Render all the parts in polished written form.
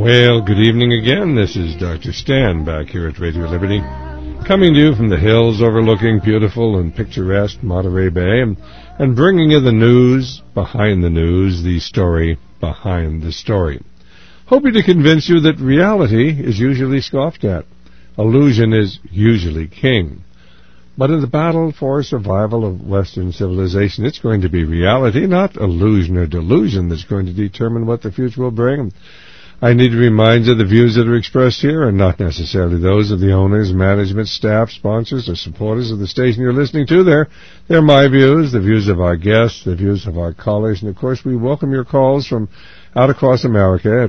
Well, good evening again. This is Dr. Stan back here at Radio Liberty, coming to you from the hills overlooking beautiful and picturesque Monterey Bay, and bringing you the news behind the news, the story behind the story. Hoping to convince you that reality is usually scoffed at. Illusion is usually king. But in the battle for survival of Western civilization, it's going to be reality, not illusion or delusion, that's going to determine what the future will bring. I need to remind you the views that are expressed here are not necessarily those of the owners, management, staff, sponsors, or supporters of the station you're listening to. They're my views, the views of our guests, the views of our callers, and of course we welcome your calls from out across America at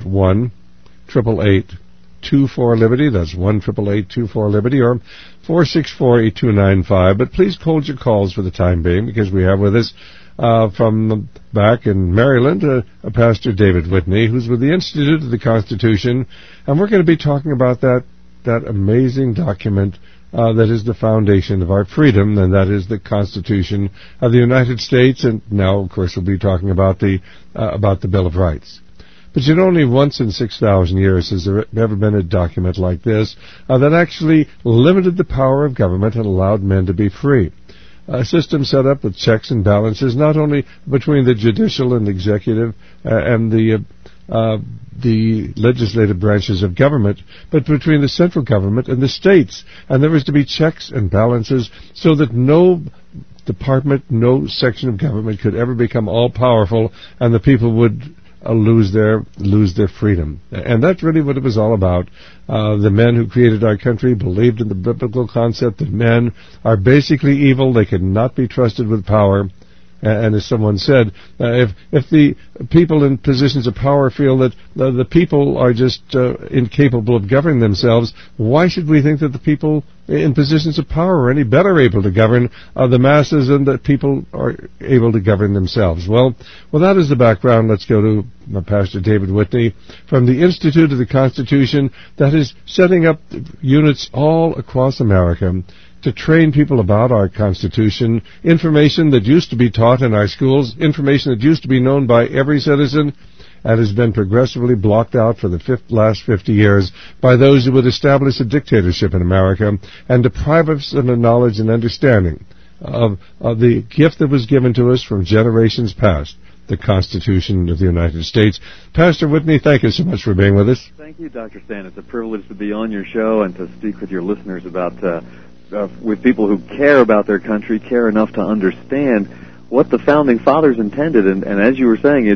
1-888-24-LIBERTY. That's 1-888-24-LIBERTY, or 464-8295. But please hold your calls for the time being, because we have with us from back in Maryland, Pastor David Whitney, who's with the Institute of the Constitution, and we're going to be talking about that amazing document that is the foundation of our freedom, and that is the Constitution of the United States. And now, of course, we'll be talking about the Bill of Rights. But you know, only once in 6,000 years has there ever been a document like this that actually limited the power of government and allowed men to be free. A system set up with checks and balances, not only between the judicial and executive and the legislative branches of government, but between the central government and the states. And there was to be checks and balances so that no department, no section of government could ever become all-powerful, and the people would lose their freedom. And that's really what it was all about. The men who created our country believed in the biblical concept that men are basically evil. They could not be trusted with power. And as someone said, if the people in positions of power feel that the people are just incapable of governing themselves, why should we think that the people in positions of power are any better able to govern the masses and that people are able to govern themselves? Well, that is the background. Let's go to Pastor David Whitney from the Institute of the Constitution, that is setting up units all across America to train people about our Constitution, information that used to be taught in our schools, information that used to be known by every citizen, and has been progressively blocked out for the last 50 years by those who would establish a dictatorship in America and deprive us of the knowledge and understanding of the gift that was given to us from generations past, the Constitution of the United States. Pastor Whitney, thank you so much for being with us. Thank you, Dr. Stan. It's a privilege to be on your show and to speak with your listeners about with people who care about their country, care enough to understand what the Founding Fathers intended. And as you were saying,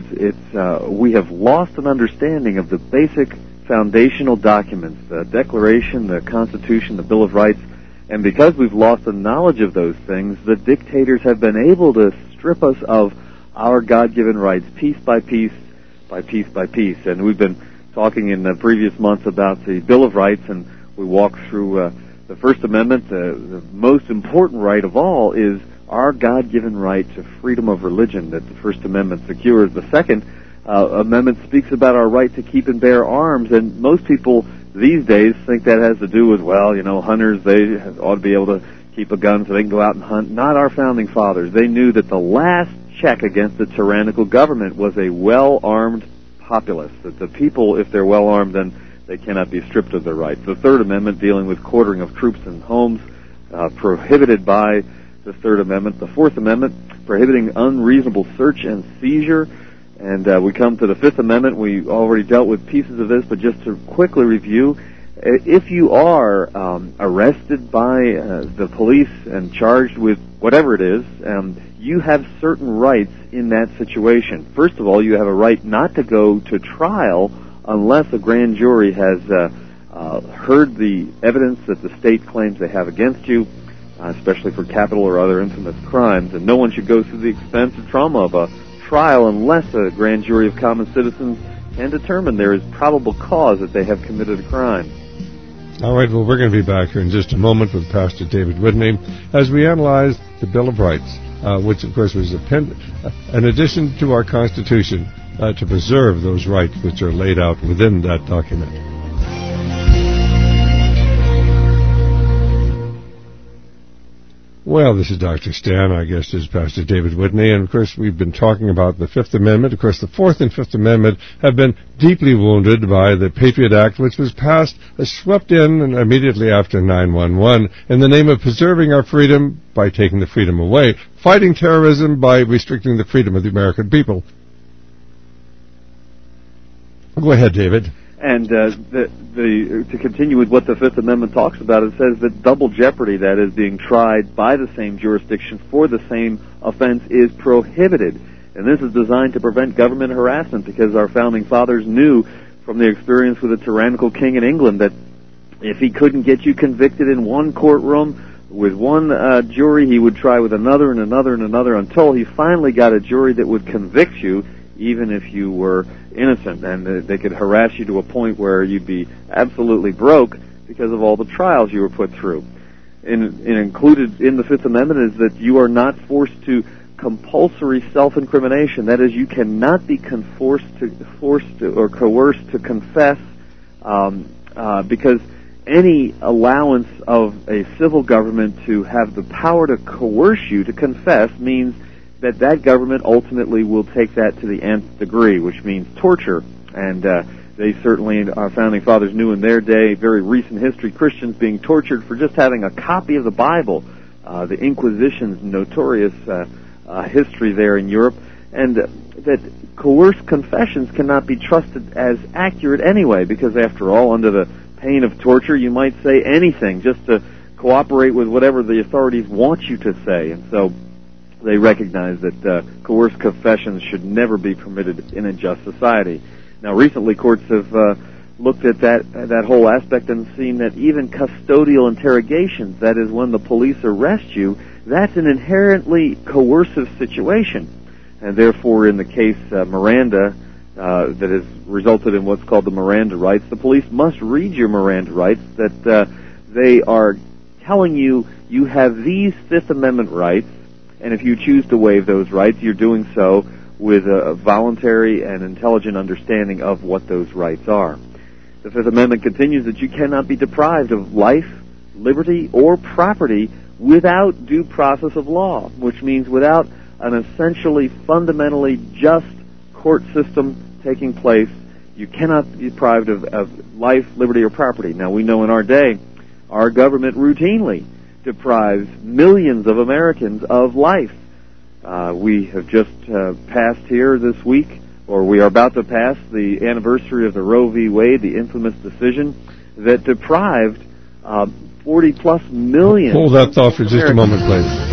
we have lost an understanding of the basic foundational documents, the Declaration, the Constitution, the Bill of Rights. And because we've lost the knowledge of those things, the dictators have been able to strip us of our God-given rights piece by piece by piece by piece. And we've been talking in the previous months about the Bill of Rights, and we walked through the First Amendment. The most important right of all is our God-given right to freedom of religion that the First Amendment secures. The Second Amendment speaks about our right to keep and bear arms, and most people these days think that has to do with, hunters, they ought to be able to keep a gun so they can go out and hunt. Not our Founding Fathers. They knew that the last check against the tyrannical government was a well-armed populace, that the people, if they're well-armed, then they cannot be stripped of their rights. The Third Amendment, dealing with quartering of troops in homes, prohibited by the Third Amendment. The Fourth Amendment, prohibiting unreasonable search and seizure. And we come to the Fifth Amendment. We already dealt with pieces of this, but just to quickly review, if you are arrested by the police and charged with whatever it is, you have certain rights in that situation. First of all, you have a right not to go to trial unless a grand jury has heard the evidence that the state claims they have against you, especially for capital or other infamous crimes. And no one should go through the expense or trauma of a trial unless a grand jury of common citizens can determine there is probable cause that they have committed a crime. All right, well, we're going to be back here in just a moment with Pastor David Whitney as we analyze the Bill of Rights, which, of course, was an addition to our Constitution to preserve those rights which are laid out within that document. Well, this is Dr. Stan. Our guest is Pastor David Whitney. And, of course, we've been talking about the Fifth Amendment. Of course, the Fourth and Fifth Amendment have been deeply wounded by the Patriot Act, which was passed, swept in immediately after 9/11 in the name of preserving our freedom by taking the freedom away, fighting terrorism by restricting the freedom of the American people. Go ahead, David. And to continue with what the Fifth Amendment talks about, it says that double jeopardy, that is, being tried by the same jurisdiction for the same offense, is prohibited. And this is designed to prevent government harassment, because our founding fathers knew from their experience with a tyrannical king in England that if he couldn't get you convicted in one courtroom with one jury, he would try with another and another and another until he finally got a jury that would convict you, even if you were innocent, and they could harass you to a point where you'd be absolutely broke because of all the trials you were put through. And included in the Fifth Amendment is that you are not forced to compulsory self-incrimination. That is, you cannot be forced or coerced to confess, because any allowance of a civil government to have the power to coerce you to confess means that government ultimately will take that to the nth degree, which means torture. And they certainly, our founding fathers knew in their day, very recent history, Christians being tortured for just having a copy of the Bible, the Inquisition's notorious history there in Europe, and that coerced confessions cannot be trusted as accurate anyway, because after all, under the pain of torture, you might say anything just to cooperate with whatever the authorities want you to say. And so they recognize that coerced confessions should never be permitted in a just society. Now, recently, courts have looked at that whole aspect and seen that even custodial interrogations, that is, when the police arrest you, that's an inherently coercive situation. And therefore, in the case Miranda, that has resulted in what's called the Miranda rights, the police must read your Miranda rights, that they are telling you you have these Fifth Amendment rights, and if you choose to waive those rights, you're doing so with a voluntary and intelligent understanding of what those rights are. The Fifth Amendment continues that you cannot be deprived of life, liberty, or property without due process of law, which means without an essentially fundamentally just court system taking place. You cannot be deprived of life, liberty, or property. Now, we know in our day, our government routinely deprives millions of Americans of life. We have just passed here this week, or we are about to pass, the anniversary of the Roe v. Wade, the infamous decision that deprived 40-plus million... Hold that thought for just a moment, please.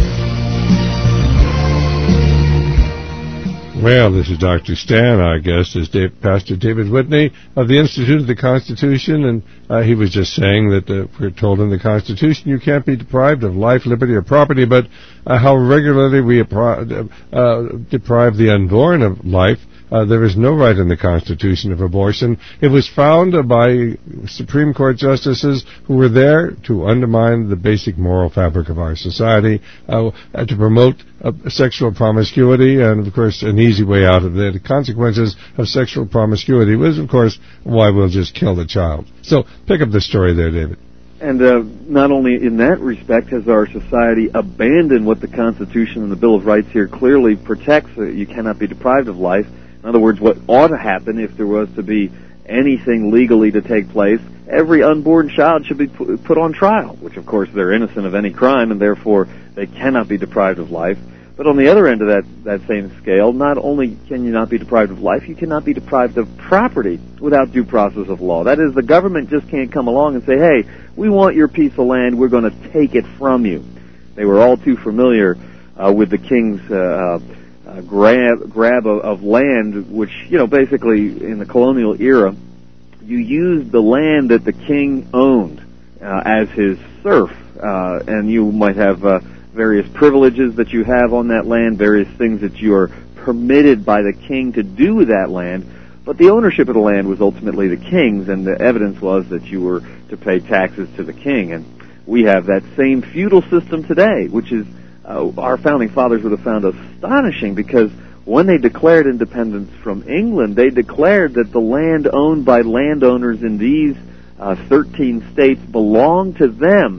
Well, this is Dr. Stan. Our guest is Pastor David Whitney of the Institute of the Constitution, and he was just saying that we're told in the Constitution you can't be deprived of life, liberty, or property, but how regularly we deprive the unborn of life. There is no right in the Constitution of abortion. It was found by Supreme Court justices who were there to undermine the basic moral fabric of our society, to promote sexual promiscuity, and, of course, an easy way out of the consequences of sexual promiscuity was, of course, why we'll just kill the child. So pick up the story there, David. And not only in that respect has our society abandoned what the Constitution and the Bill of Rights here clearly protects. You cannot be deprived of life. In other words, what ought to happen if there was to be anything legally to take place, every unborn child should be put on trial, which, of course, they're innocent of any crime, and therefore they cannot be deprived of life. But on the other end of that same scale, not only can you not be deprived of life, you cannot be deprived of property without due process of law. That is, the government just can't come along and say, hey, we want your piece of land, we're going to take it from you. They were all too familiar with the king's grab of land, which, basically in the colonial era, you used the land that the king owned as his serf, and you might have various privileges that you have on that land, various things that you are permitted by the king to do with that land, but the ownership of the land was ultimately the king's, and the evidence was that you were to pay taxes to the king. And we have that same feudal system today, which is our founding fathers would have found astonishing, because when they declared independence from England, they declared that the land owned by landowners in these 13 states belonged to them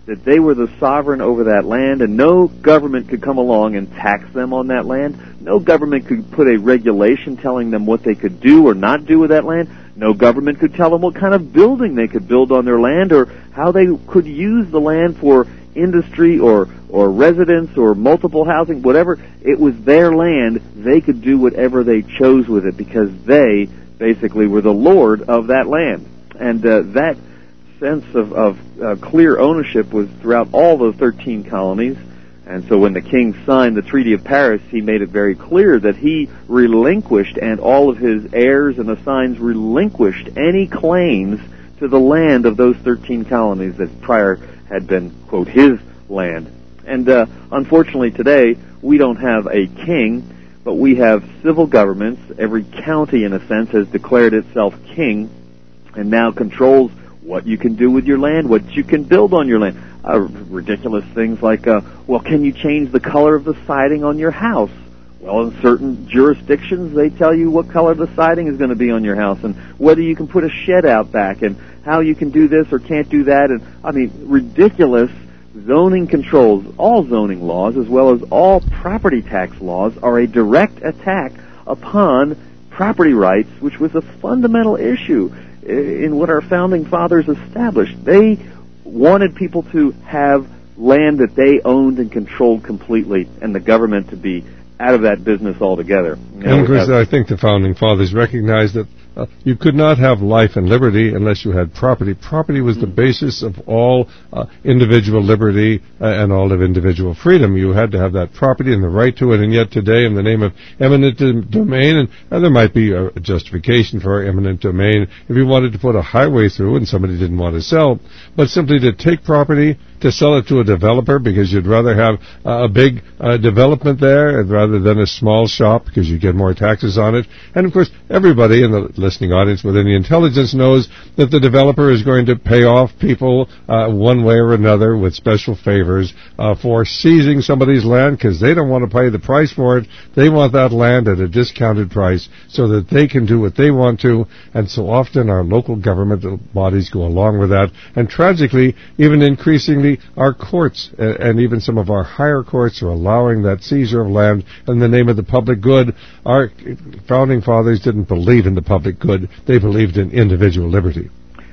that they were the sovereign over that land, and no government could come along and tax them on that land. No government could put a regulation telling them what they could do or not do with that land. No government could tell them what kind of building they could build on their land or how they could use the land for industry or residence or multiple housing, whatever. It was their land. They could do whatever they chose with it because they basically were the lord of that land. And that sense of clear ownership was throughout all those 13 colonies. And so when the king signed the Treaty of Paris, he made it very clear that he relinquished, and all of his heirs and assigns relinquished any claims to the land of those 13 colonies that prior had been, quote, his land. And unfortunately today, we don't have a king, but we have civil governments. Every county, in a sense, has declared itself king and now controls what you can do with your land, what you can build on your land. Ridiculous things like, well, can you change the color of the siding on your house? Well, in certain jurisdictions, they tell you what color the siding is going to be on your house and whether you can put a shed out back and how you can do this or can't do that. And, I mean, ridiculous zoning controls. All zoning laws, as well as all property tax laws, are a direct attack upon property rights, which was a fundamental issue in what our founding fathers established. They wanted people to have land that they owned and controlled completely, and the government to be out of that business altogether. And of course, I think the founding fathers recognized that you could not have life and liberty unless you had property. Property was the basis of all individual liberty and all of individual freedom. You had to have that property and the right to it, and yet today, in the name of eminent domain, and there might be a justification for eminent domain if you wanted to put a highway through and somebody didn't want to sell, but simply to take property, to sell it to a developer because you'd rather have a big development there rather than a small shop because you get more taxes on it. And of course, everybody in the listening audience with any intelligence knows that the developer is going to pay off people one way or another with special favors for seizing somebody's land because they don't want to pay the price for it. They want that land at a discounted price so that they can do what they want to. And so often our local government bodies go along with that. And tragically, even increasingly, our courts and even some of our higher courts are allowing that seizure of land in the name of the public good. Our founding fathers didn't believe in the public good. They believed in individual liberty.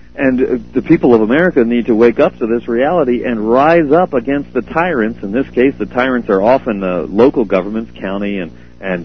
And the people of America need to wake up to this reality and rise up against the tyrants. In this case, the tyrants are often local governments, county and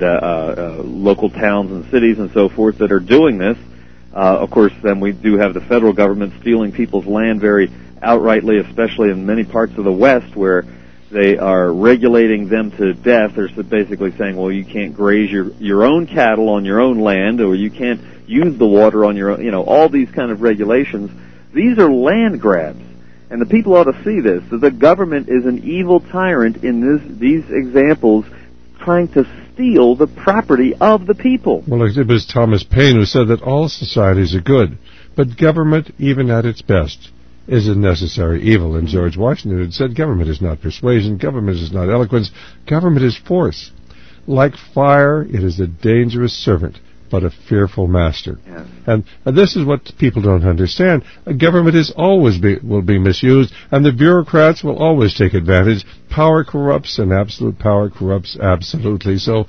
local towns and cities and so forth that are doing this. Of course, then we do have the federal government stealing people's land very outrightly, especially in many parts of the West where they are regulating them to death. They're basically saying, well, you can't graze your own cattle on your own land, or you can't use the water on your own, all these kind of regulations. These are land grabs. And the people ought to see this, that the government is an evil tyrant in these examples trying to steal the property of the people. Well, it was Thomas Paine who said that all societies are good, but government, even at its best, is a necessary evil. And George Washington had said government is not persuasion, government is not eloquence, government is force. Like fire, it is a dangerous servant, but a fearful master. Yes. And this is what people don't understand. A government will be misused, and the bureaucrats will always take advantage. Power corrupts, and absolute power corrupts absolutely. So,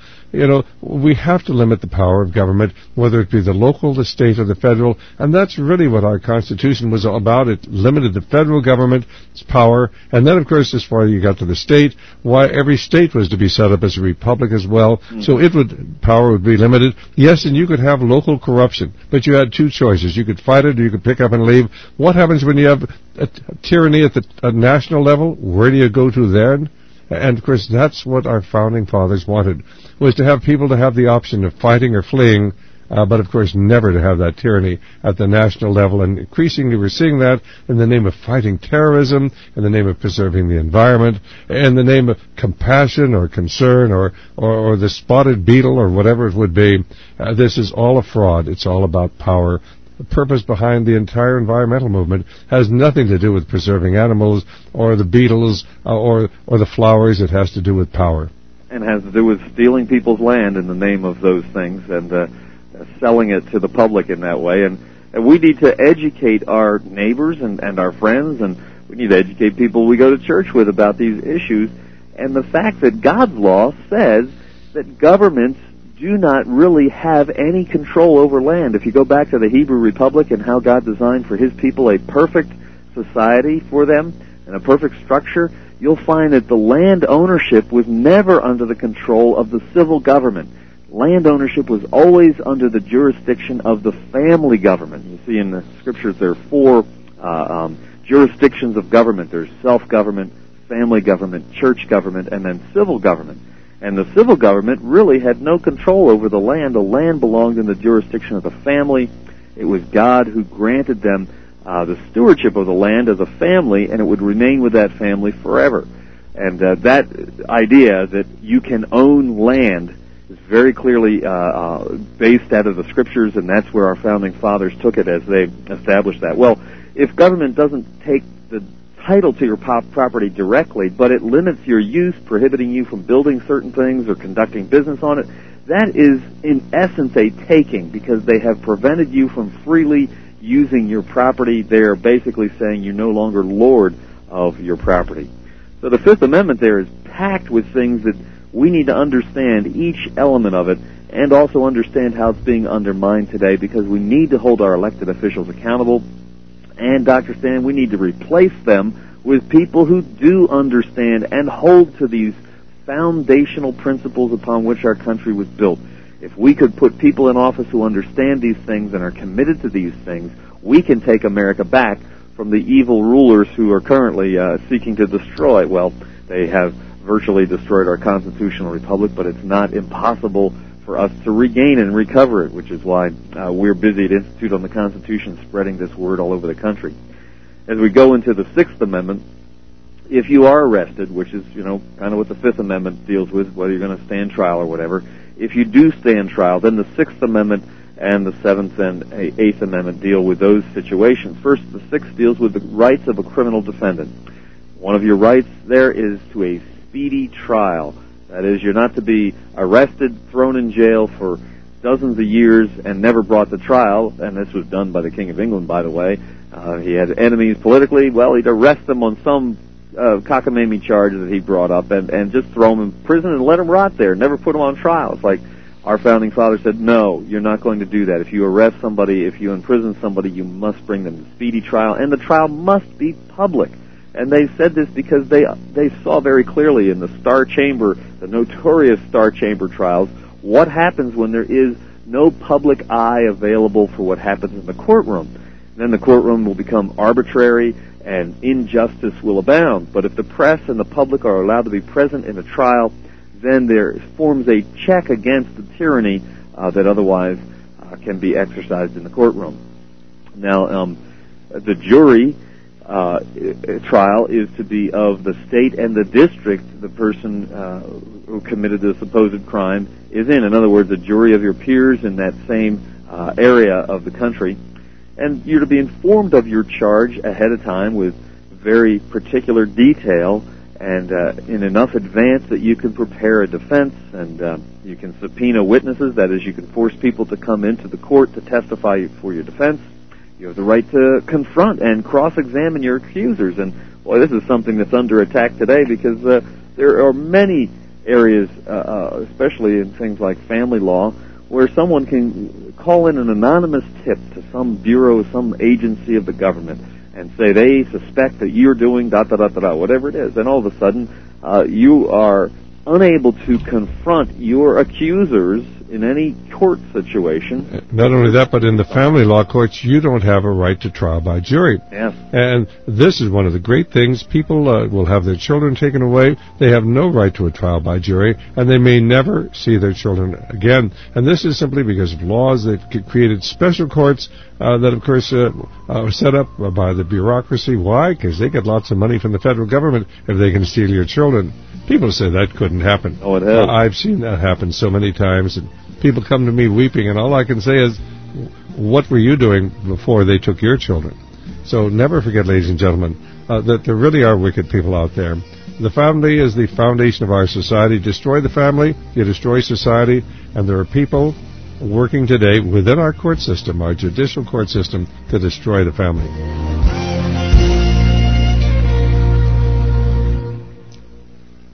we have to limit the power of government, whether it be the local, the state, or the federal, and that's really what our Constitution was all about. It limited the federal government's power, and then, of course, as far as you got to the state, why every state was to be set up as a republic as well, so power would be limited. Yes, and you could have local corruption, but you had two choices. You could fight it, or you could pick up and leave. What happens when you have a tyranny at the national level? Where do you go to then? And, of course, that's what our founding fathers wanted, was to have people to have the option of fighting or fleeing, but, of course, never to have that tyranny at the national level. And increasingly we're seeing that in the name of fighting terrorism, in the name of preserving the environment, in the name of compassion or concern or the spotted beetle or whatever it would be. This is all a fraud. It's all about power. The purpose behind the entire environmental movement has nothing to do with preserving animals or the beetles or the flowers. It has to do with power. And has to do with stealing people's land in the name of those things and selling it to the public in that way. And we need to educate our neighbors and our friends, and We need to educate people we go to church with about these issues. And the fact that God's law says that governments do not really have any control over land. If you go back to the Hebrew Republic and how God designed for His people a perfect society for them and a perfect structure, you'll find that the land ownership was never under the control of the civil government. Land ownership was always under the jurisdiction of the family government. You see in the scriptures there are four jurisdictions of government. There's self-government, family government, church government, and then civil government. And the civil government really had no control over the land. The land belonged in the jurisdiction of the family. It was God who granted them the stewardship of the land as a family, and it would remain with that family forever. And that idea that you can own land is very clearly based out of the scriptures, and that's where our founding fathers took it as they established that. Well, if government doesn't take the title to your property directly, but it limits your use, prohibiting you from building certain things or conducting business on it, that is in essence a taking, because they have prevented you from freely using your property. They are basically saying you're no longer lord of your property. So the Fifth Amendment there is packed with things that we need to understand each element of it, and also understand how it's being undermined today, because we need to hold our elected officials accountable. And, Dr. Stan, we need to replace them with people who do understand and hold to these foundational principles upon which our country was built. If we could put people in office who understand these things and are committed to these things, we can take America back from the evil rulers who are currently seeking to destroy. Well, they have virtually destroyed our constitutional republic, but it's not impossible for us to regain and recover it, which is why we're busy at Institute on the Constitution spreading this word all over the country. As we go into the Sixth Amendment, if you are arrested, which is, kind of what the Fifth Amendment deals with, whether you're going to stand trial or whatever, if you do stand trial, then the Sixth Amendment and the Seventh and Eighth Amendment deal with those situations. First, the Sixth deals with the rights of a criminal defendant. One of your rights there is to a speedy trial. That is, you're not to be arrested, thrown in jail for dozens of years and never brought to trial. And this was done by the King of England, by the way. He had enemies politically. Well, he'd arrest them on some cockamamie charges that he brought up and just throw them in prison and let them rot there. Never put them on trial. It's like our founding fathers said, no, you're not going to do that. If you arrest somebody, if you imprison somebody, you must bring them to speedy trial, and the trial must be public. And they said this because they saw very clearly in the Star Chamber, the notorious Star Chamber trials, what happens when there is no public eye available for what happens in the courtroom. Then the courtroom will become arbitrary and injustice will abound. But if the press and the public are allowed to be present in a trial, then there forms a check against the tyranny that otherwise can be exercised in the courtroom. Now, the jury trial is to be of the state and the district the person who committed the supposed crime is in. In other words, a jury of your peers in that same area of the country. And you're to be informed of your charge ahead of time with very particular detail and in enough advance that you can prepare a defense and you can subpoena witnesses. That is, you can force people to come into the court to testify for your defense. You have the right to confront and cross-examine your accusers. And, boy, this is something that's under attack today because there are many areas, especially in things like family law, where someone can call in an anonymous tip to some bureau, some agency of the government, and say they suspect that you're doing da-da-da-da-da, whatever it is. And all of a sudden, you are unable to confront your accusers in any court situation. Not only that, but in the family law courts, you don't have a right to trial by jury. Yes. And this is one of the great things. People will have their children taken away. They have no right to a trial by jury, and they may never see their children again. And this is simply because of laws that created special courts that, of course, are set up by the bureaucracy. Why? Because they get lots of money from the federal government if they can steal your children. People say that couldn't happen. Oh, it has. I've seen that happen so many times, and people come to me weeping, and all I can say is, what were you doing before they took your children? So never forget, ladies and gentlemen, that there really are wicked people out there. The family is the foundation of our society. Destroy the family, you destroy society, and there are people working today within our court system, our judicial court system, to destroy the family.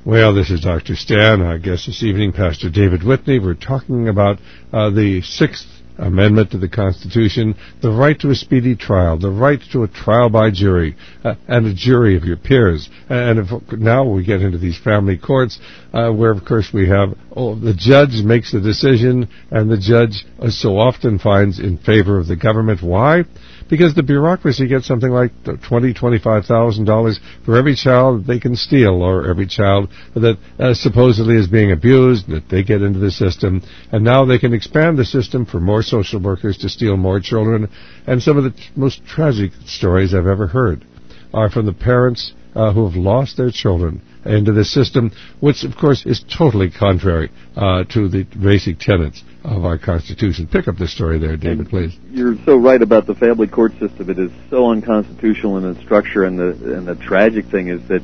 Well, this is Dr. Stan. Our guest this evening, Pastor David Whitney. We're talking about the Sixth Amendment to the Constitution, the right to a speedy trial, the right to a trial by jury, and a jury of your peers. And now we get into these family courts, where, of course, we have the judge makes the decision, and the judge so often finds in favor of the government. Why? Because the bureaucracy gets something like $20,000, $25,000 for every child they can steal, or every child that supposedly is being abused, that they get into the system. And now they can expand the system for more social workers to steal more children. And some of the most tragic stories I've ever heard are from the parents who have lost their children into the system, which, of course, is totally contrary to the basic tenets of our Constitution. Pick up the story there, David, please. You're so right about the family court system. It is so unconstitutional in its structure, and the tragic thing is that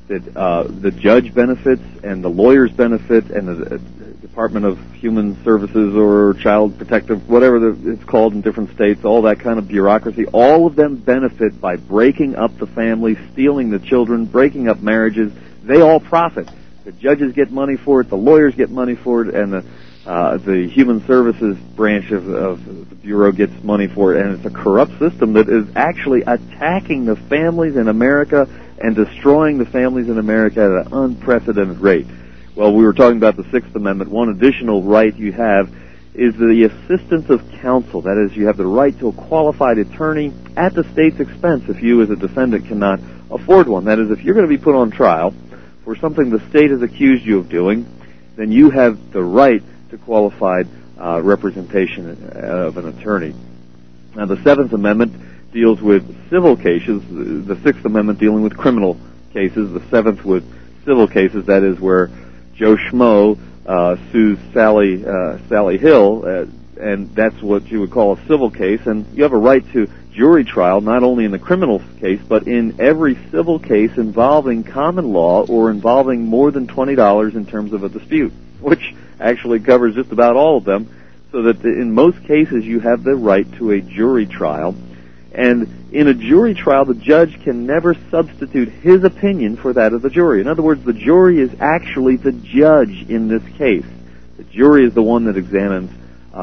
the judge benefits, and the lawyers benefit, and the Department of Human Services or Child Protective, whatever it's called in different states, all that kind of bureaucracy, all of them benefit by breaking up the family, stealing the children, breaking up marriages. They all profit. The judges get money for it, the lawyers get money for it, and the Human Services branch of the Bureau gets money for it, and it's a corrupt system that is actually attacking the families in America and destroying the families in America at an unprecedented rate. Well, we were talking about the Sixth Amendment. One additional right you have is the assistance of counsel. That is, you have the right to a qualified attorney at the state's expense if you as a defendant cannot afford one. That is, if you're going to be put on trial for something the state has accused you of doing, then you have the right to qualified representation of an attorney. Now, the Seventh Amendment deals with civil cases, the Sixth Amendment dealing with criminal cases, the Seventh with civil cases, that is where Joe Schmo sues Sally Hill, and that's what you would call a civil case, and you have a right to jury trial, not only in the criminal case, but in every civil case involving common law or involving more than $20 in terms of a dispute, which actually covers just about all of them, so that in most cases you have the right to a jury trial. And in a jury trial, the judge can never substitute his opinion for that of the jury. In other words, the jury is actually the judge in this case. The jury is the one that examines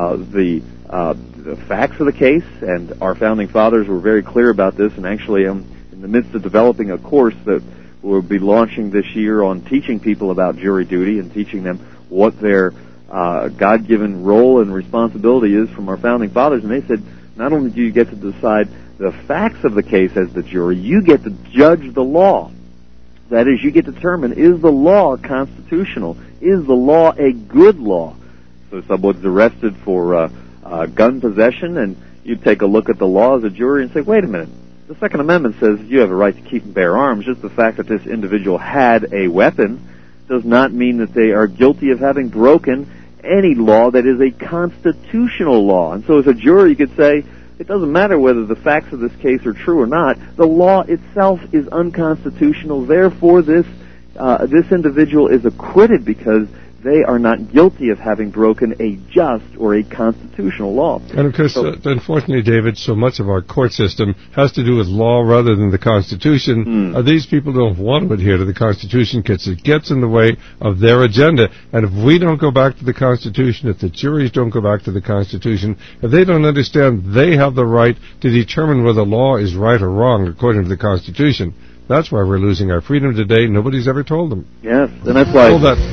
the facts of the case, and our founding fathers were very clear about this, and actually I'm in the midst of developing a course that we'll be launching this year on teaching people about jury duty and teaching them what their God-given role and responsibility is from our founding fathers. And they said, not only do you get to decide the facts of the case as the jury, you get to judge the law. That is, you get to determine, is the law constitutional? Is the law a good law? So someone's arrested for gun possession, and you take a look at the law as a jury and say, wait a minute, the Second Amendment says you have a right to keep and bear arms. Just the fact that this individual had a weapon does not mean that they are guilty of having broken any law that is a constitutional law. And so as a jury, you could say, it doesn't matter whether the facts of this case are true or not. The law itself is unconstitutional. Therefore, this individual is acquitted because they are not guilty of having broken a just or a constitutional law. And of course, unfortunately, David, so much of our court system has to do with law rather than the Constitution. These people don't want to adhere to the Constitution because it gets in the way of their agenda. And if we don't go back to the Constitution, if the juries don't go back to the Constitution, if they don't understand they have the right to determine whether law is right or wrong according to the Constitution, that's why we're losing our freedom today. Nobody's ever told them. Yes, and that's why...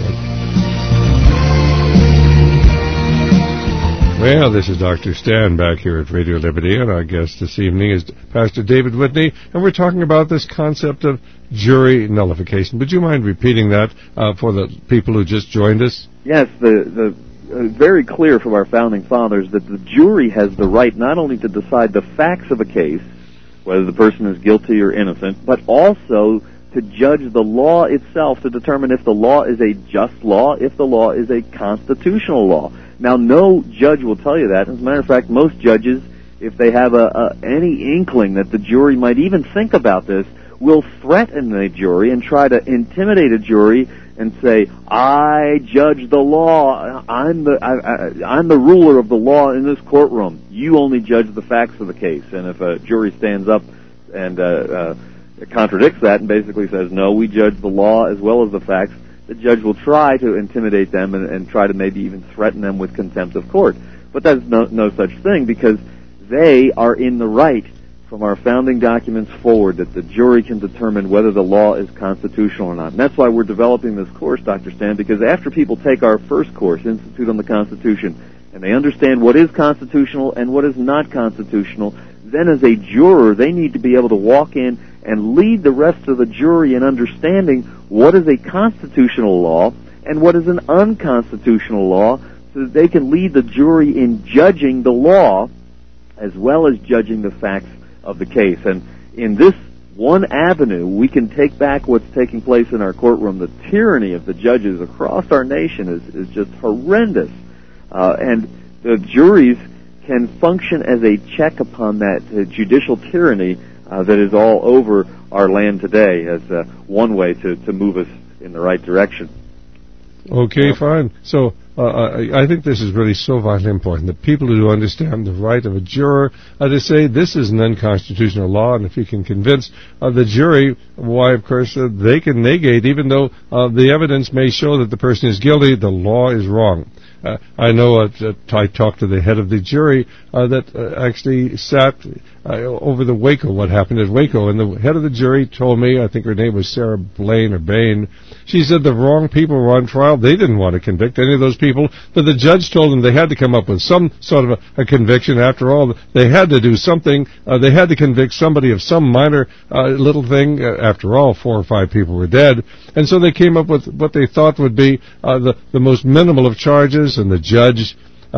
Well, this is Dr. Stan back here at Radio Liberty, and our guest this evening is Pastor David Whitney, and we're talking about this concept of jury nullification. Would you mind repeating that for the people who just joined us? Yes, the very clear from our founding fathers that the jury has the right not only to decide the facts of a case, whether the person is guilty or innocent, but also to judge the law itself to determine if the law is a just law, if the law is a constitutional law. Now, no judge will tell you that. As a matter of fact, most judges, if they have any inkling that the jury might even think about this, will threaten the jury and try to intimidate a jury and say, I judge the law. I'm the ruler of the law in this courtroom. You only judge the facts of the case. And if a jury stands up and contradicts that and basically says, no, we judge the law as well as the facts, the judge will try to intimidate them and try to maybe even threaten them with contempt of court. But there's no such thing, because they are in the right from our founding documents forward that the jury can determine whether the law is constitutional or not. And that's why we're developing this course, Dr. Stan, because after people take our first course, Institute on the Constitution, and they understand what is constitutional and what is not constitutional, then as a juror, they need to be able to walk in and lead the rest of the jury in understanding what is a constitutional law and what is an unconstitutional law, so that they can lead the jury in judging the law as well as judging the facts of the case. And in this one avenue, we can take back what's taking place in our courtroom. The tyranny of the judges across our nation is just horrendous. And the juries can function as a check upon that judicial tyranny that is all over our land today, as one way to move us in the right direction. Okay, fine. So I think this is really so vitally important, that people who understand the right of a juror to say this is an unconstitutional law, and if you can convince the jury, why, of course, they can negate, even though the evidence may show that the person is guilty, the law is wrong. I know I talked to the head of the jury that actually sat over the Waco, what happened at Waco, and the head of the jury told me, I think her name was Sarah Blaine or Bain, she said the wrong people were on trial. They didn't want to convict any of those people, but the judge told them they had to come up with some sort of a conviction. After all, they had to do something. They had to convict somebody of some minor little thing. After all, 4 or 5 people were dead. And so they came up with what they thought would be the most minimal of charges, and the judge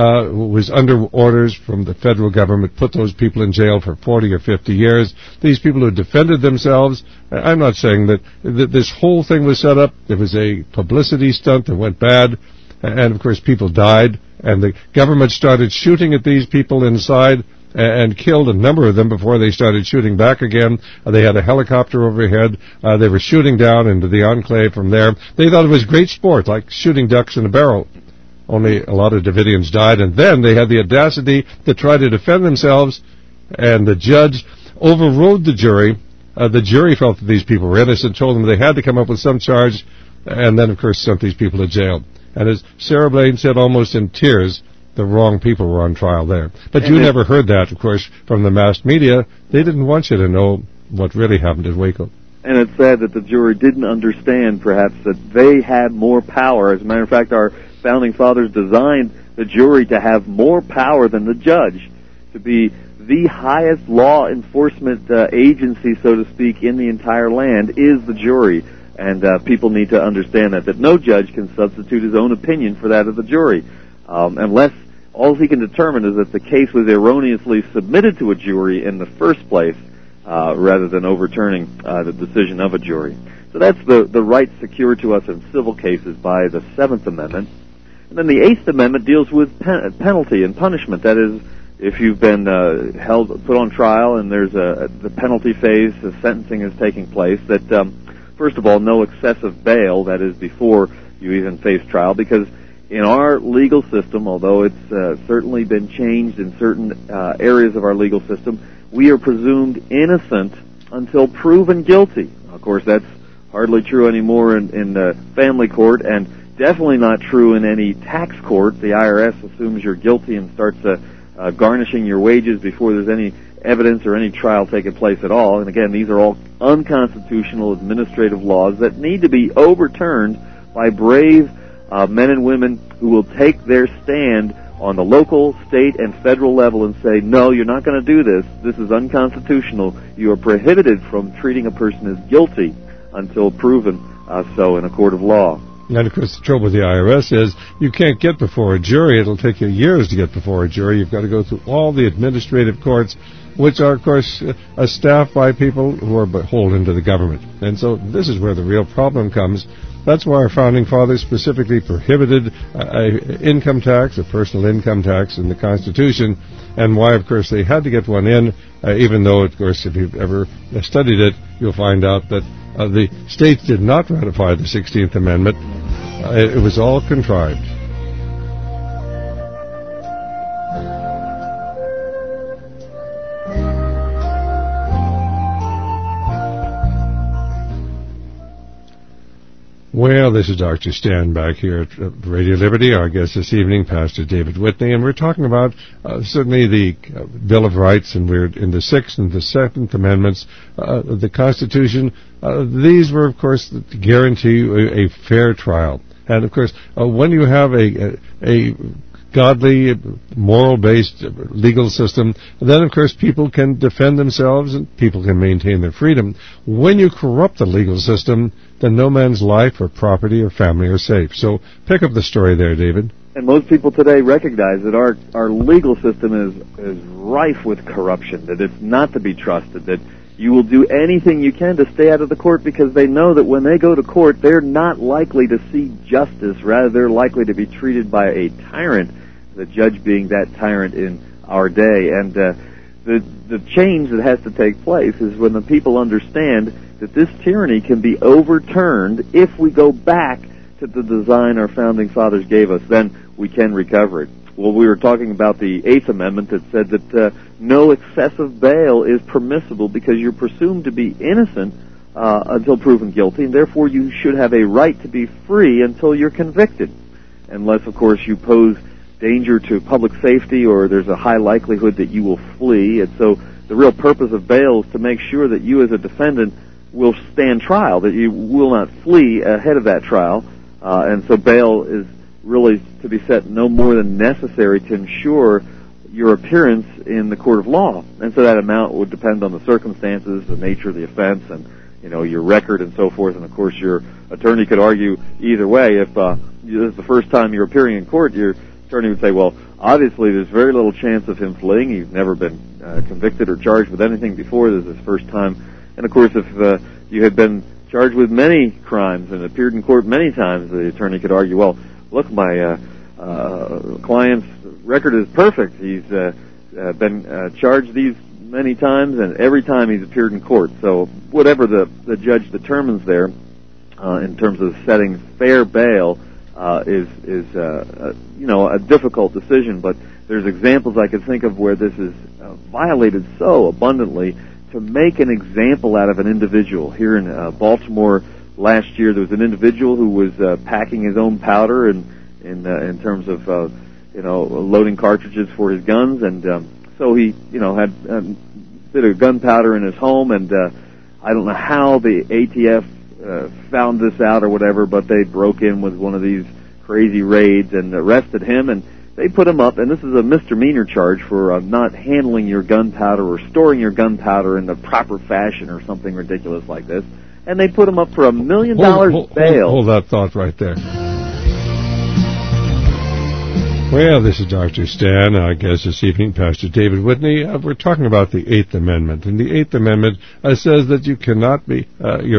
was under orders from the federal government, put those people in jail for 40 or 50 years. These people who defended themselves, I'm not saying that this whole thing was set up. It was a publicity stunt that went bad, and of course people died, and the government started shooting at these people inside and killed a number of them before they started shooting back again. They had a helicopter overhead. They were shooting down into the enclave from there. They thought it was great sport, like shooting ducks in a barrel. Only a lot of Davidians died, and then they had the audacity to try to defend themselves, and the judge overrode the jury. The jury felt that these people were innocent, told them they had to come up with some charge, and then, of course, sent these people to jail. And as Sarah Blaine said, almost in tears, the wrong people were on trial there. But you never heard that, of course, from the mass media. They didn't want you to know what really happened at Waco. And it's sad that the jury didn't understand, perhaps, that they had more power. As a matter of fact, our founding fathers designed the jury to have more power than the judge, to be the highest law enforcement agency, so to speak, in the entire land is the jury. And people need to understand that no judge can substitute his own opinion for that of the jury, unless all he can determine is that the case was erroneously submitted to a jury in the first place, rather than overturning the decision of a jury. So that's the right secured to us in civil cases by the 7th Amendment. And then the 8th Amendment deals with penalty and punishment. That is, if you've been put on trial and there's the penalty phase, the sentencing is taking place, that first of all, no excessive bail, that is before you even face trial, because in our legal system, although it's certainly been changed in certain areas of our legal system, we are presumed innocent until proven guilty. Of course, that's hardly true anymore in family court, and definitely not true in any tax court. The IRS assumes you're guilty and starts garnishing your wages before there's any evidence or any trial taking place at all. And again, these are all unconstitutional administrative laws that need to be overturned by brave men and women who will take their stand on the local, state, and federal level and say, no, you're not going to do this. This is unconstitutional. You are prohibited from treating a person as guilty until proven so in a court of law. And, of course, the trouble with the IRS is you can't get before a jury. It'll take you years to get before a jury. You've got to go through all the administrative courts, which are, of course, staffed by people who are beholden to the government. And so this is where the real problem comes. That's why our founding fathers specifically prohibited income tax, a personal income tax in the Constitution, and why, of course, they had to get one in, even though, of course, if you've ever studied it, you'll find out that the states did not ratify the 16th Amendment. It was all contrived. Well, this is Dr. Stan back here at Radio Liberty. Our guest this evening, Pastor David Whitney, and we're talking about certainly the Bill of Rights, and we're in the 6th and the 7th Amendments of the Constitution. These were, of course, to guarantee a fair trial. And, of course, when you have a godly, moral-based legal system, then, of course, people can defend themselves and people can maintain their freedom. When you corrupt the legal system, then no man's life or property or family are safe. So pick up the story there, David. And most people today recognize that our legal system is rife with corruption, that it's not to be trusted, that you will do anything you can to stay out of the court because they know that when they go to court, they're not likely to see justice. Rather, they're likely to be treated by a tyrant, the judge being that tyrant in our day. And the change that has to take place is when the people understand that this tyranny can be overturned if we go back to the design our founding fathers gave us. Then we can recover it. Well, we were talking about the 8th Amendment that said that no excessive bail is permissible because you're presumed to be innocent until proven guilty, and therefore you should have a right to be free until you're convicted, unless, of course, you pose danger to public safety or there's a high likelihood that you will flee. And so the real purpose of bail is to make sure that you as a defendant will stand trial, that you will not flee ahead of that trial. And so bail is really to be set no more than necessary to ensure your appearance in the court of law. And so that amount would depend on the circumstances, the nature of the offense, and your record and so forth. And of course, your attorney could argue either way. If this is the first time you're appearing in court, your attorney would say, well, obviously there's very little chance of him fleeing. He's never been convicted or charged with anything before. This is his first time. And of course, if you had been charged with many crimes and appeared in court many times, the attorney could argue, well, look, my client's record is perfect. He's been charged these many times, and every time he's appeared in court. So whatever the judge determines there in terms of setting fair bail is a difficult decision. But there's examples I could think of where this is violated so abundantly to make an example out of an individual. Here in Baltimore last year, there was an individual who was packing his own powder in terms of loading cartridges for his guns, and so he had a bit of gunpowder in his home, and I don't know how the ATF found this out or whatever, but they broke in with one of these crazy raids and arrested him, and they put him up, and this is a misdemeanor charge for not handling your gunpowder or storing your gunpowder in the proper fashion or something ridiculous like this. And they put him up for $1 million bail. Hold that thought right there. Well, this is Dr. Stan. Our guest this evening, Pastor David Whitney. We're talking about the 8th Amendment, and the 8th Amendment says that you cannot be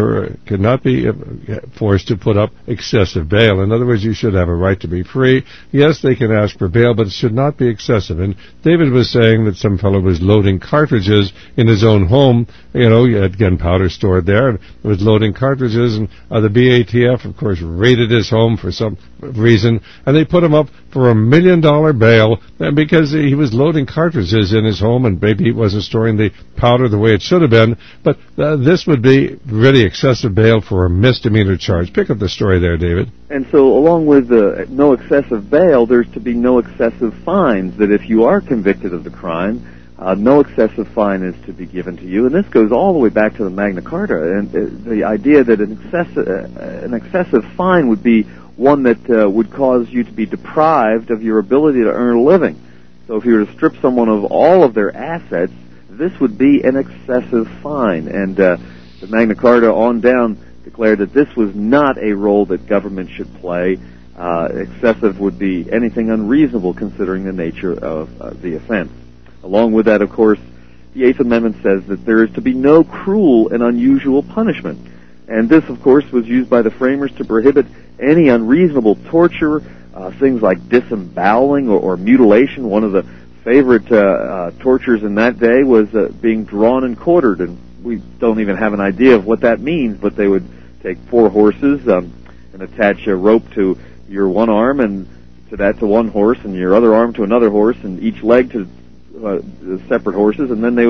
forced to put up excessive bail. In other words, you should have a right to be free. Yes, they can ask for bail, but it should not be excessive. And David was saying that some fellow was loading cartridges in his own home. He had gunpowder stored there, and was loading cartridges, and the BATF, of course, raided his home for some reason, and they put him up for $1 million bail because he was loading cartridges in his home, and maybe he wasn't storing the powder the way it should have been. But this would be really excessive bail for a misdemeanor charge. Pick up the story there, David. And so along with no excessive bail, there's to be no excessive fines, that if you are convicted of the crime, no excessive fine is to be given to you. And this goes all the way back to the Magna Carta, and the idea that an excessive fine would be one that would cause you to be deprived of your ability to earn a living. So if you were to strip someone of all of their assets, this would be an excessive fine. And the Magna Carta on down declared that this was not a role that government should play. Excessive would be anything unreasonable considering the nature of the offense. Along with that, of course, the 8th Amendment says that there is to be no cruel and unusual punishment. And this, of course, was used by the framers to prohibit any unreasonable torture, things like disemboweling or mutilation. One of the favorite tortures in that day was being drawn and quartered, and we don't even have an idea of what that means, but they would take 4 horses and attach a rope to your one arm and to one horse, and your other arm to another horse, and each leg to separate horses, and then they would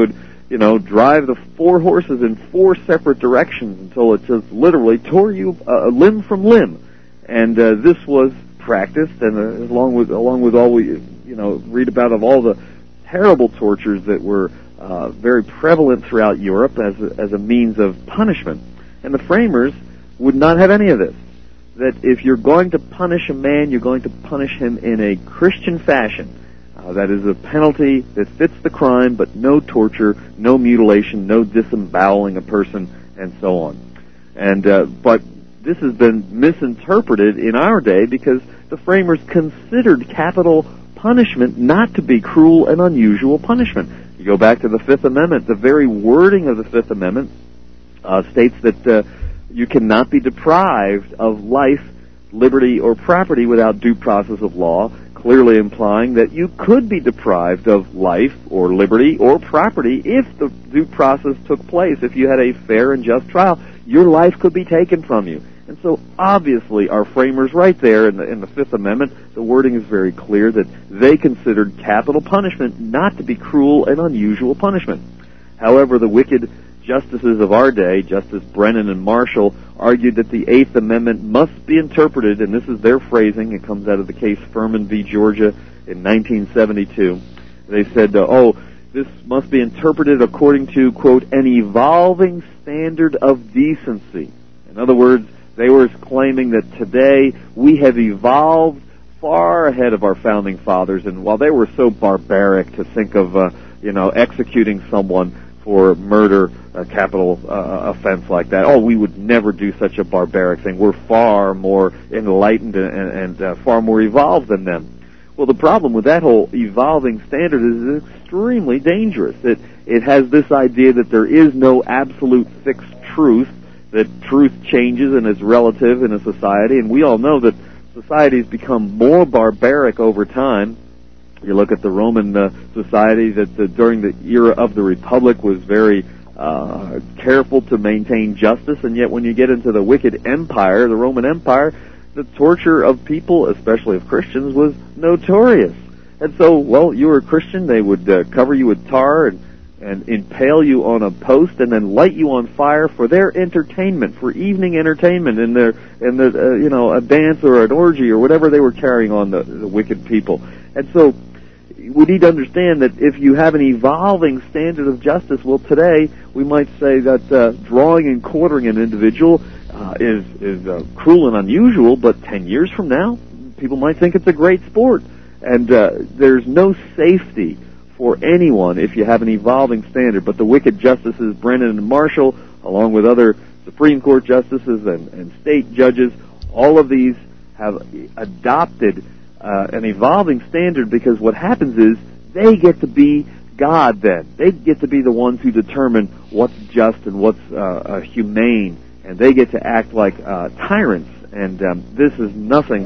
drive the 4 horses in 4 separate directions until it just literally tore you limb from limb. And this was practiced, and along with all we read about of all the terrible tortures that were very prevalent throughout Europe as a means of punishment. And the framers would not have any of this. That if you're going to punish a man, you're going to punish him in a Christian fashion. That is a penalty that fits the crime, but no torture, no mutilation, no disemboweling a person, and so on. And but this has been misinterpreted in our day because the framers considered capital punishment not to be cruel and unusual punishment. You go back to the Fifth Amendment. The very wording of the Fifth Amendment states that you cannot be deprived of life, liberty, or property without due process of law, clearly implying that you could be deprived of life or liberty or property if the due process took place. If you had a fair and just trial, your life could be taken from you. And so obviously our framers right there in the Fifth Amendment, the wording is very clear that they considered capital punishment not to be cruel and unusual punishment. However, the wicked justices of our day, Justice Brennan and Marshall, argued that the Eighth Amendment must be interpreted, and this is their phrasing, it comes out of the case Furman v. Georgia in 1972. They said, this must be interpreted according to, quote, an evolving standard of decency. In other words, they were claiming that today we have evolved far ahead of our founding fathers, and while they were so barbaric to think of, executing someone for murder, a capital offense like that, we would never do such a barbaric thing. We're far more enlightened and far more evolved than them. Well, the problem with that whole evolving standard is it's extremely dangerous. It has this idea that there is no absolute fixed truth, that truth changes and is relative in a society, and we all know that societies become more barbaric over time. You look at the Roman society that during the era of the Republic was very careful to maintain justice, and yet when you get into the wicked empire, the Roman Empire, the torture of people, especially of Christians, was notorious. And so, you were a Christian, they would cover you with tar and impale you on a post and then light you on fire for their entertainment, for evening entertainment in a dance or an orgy or whatever they were carrying on the wicked people. And so we need to understand that if you have an evolving standard of justice, today we might say that drawing and quartering an individual is cruel and unusual, but 10 years from now, people might think it's a great sport. And there's no safety for anyone if you have an evolving standard. But the wicked justices, Brennan and Marshall, along with other Supreme Court justices and state judges, all of these have adopted an evolving standard, because what happens is they get to be God then. They get to be the ones who determine what's just and what's humane, and they get to act like tyrants. And this is nothing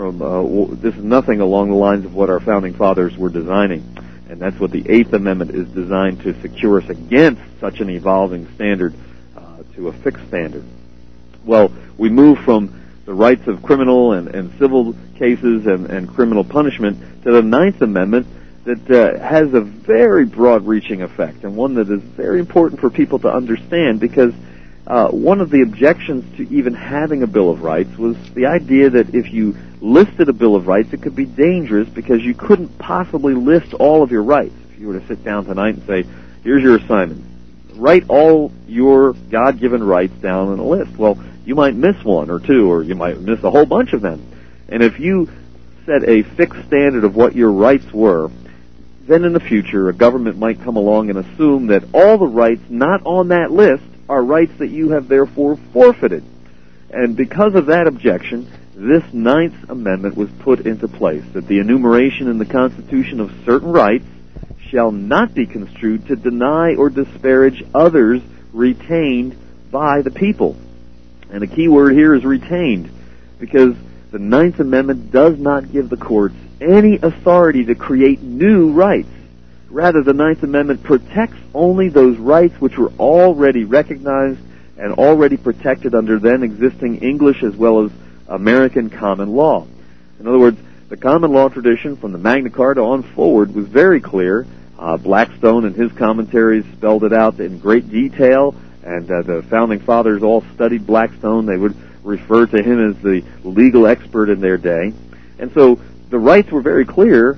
along the lines of what our founding fathers were designing. And that's what the Eighth Amendment is designed to secure us against, such an evolving standard to a fixed standard. Well, we move from the rights of criminal and civil cases and criminal punishment to the Ninth Amendment that has a very broad-reaching effect, and one that is very important for people to understand, because one of the objections to even having a Bill of Rights was the idea that if you listed a Bill of Rights, it could be dangerous because you couldn't possibly list all of your rights. If you were to sit down tonight and say, here's your assignment, write all your God-given rights down on a list. Well, you might miss one or two, or you might miss a whole bunch of them. And if you set a fixed standard of what your rights were, then in the future a government might come along and assume that all the rights not on that list are rights that you have therefore forfeited. And because of that objection, this Ninth Amendment was put into place, that the enumeration in the Constitution of certain rights shall not be construed to deny or disparage others retained by the people. And the key word here is retained, because the Ninth Amendment does not give the courts any authority to create new rights. Rather, the Ninth Amendment protects only those rights which were already recognized and already protected under then existing English as well as American common law. In other words, the common law tradition from the Magna Carta on forward was very clear. Blackstone in his commentaries spelled it out in great detail, and the Founding Fathers all studied Blackstone. They would refer to him as the legal expert in their day. And so the rights were very clear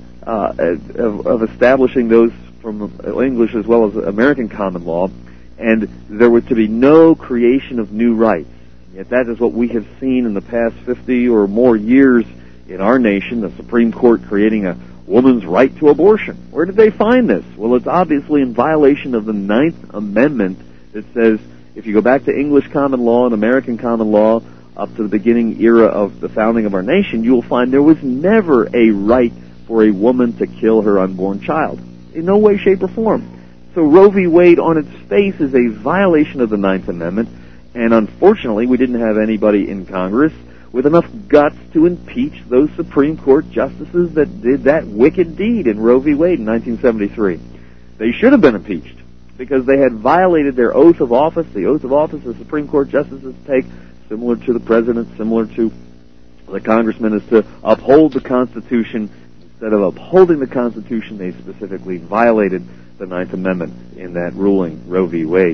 of establishing those from English as well as American common law, and there was to be no creation of new rights. Yet that is what we have seen in the past 50 or more years in our nation, the Supreme Court creating a woman's right to abortion. Where did they find this? Well, it's obviously in violation of the Ninth Amendment that says, if you go back to English common law and American common law up to the beginning era of the founding of our nation, you will find there was never a right for a woman to kill her unborn child. In no way, shape, or form. So Roe v. Wade on its face is a violation of the Ninth Amendment, and unfortunately we didn't have anybody in Congress with enough guts to impeach those Supreme Court justices that did that wicked deed in Roe v. Wade in 1973. They should have been impeached because they had violated their oath of office. The oath of office the Supreme Court justices take, similar to the president, similar to the congressman, is to uphold the Constitution. Instead of upholding the Constitution, they specifically violated the Ninth Amendment in that ruling, Roe v. Wade.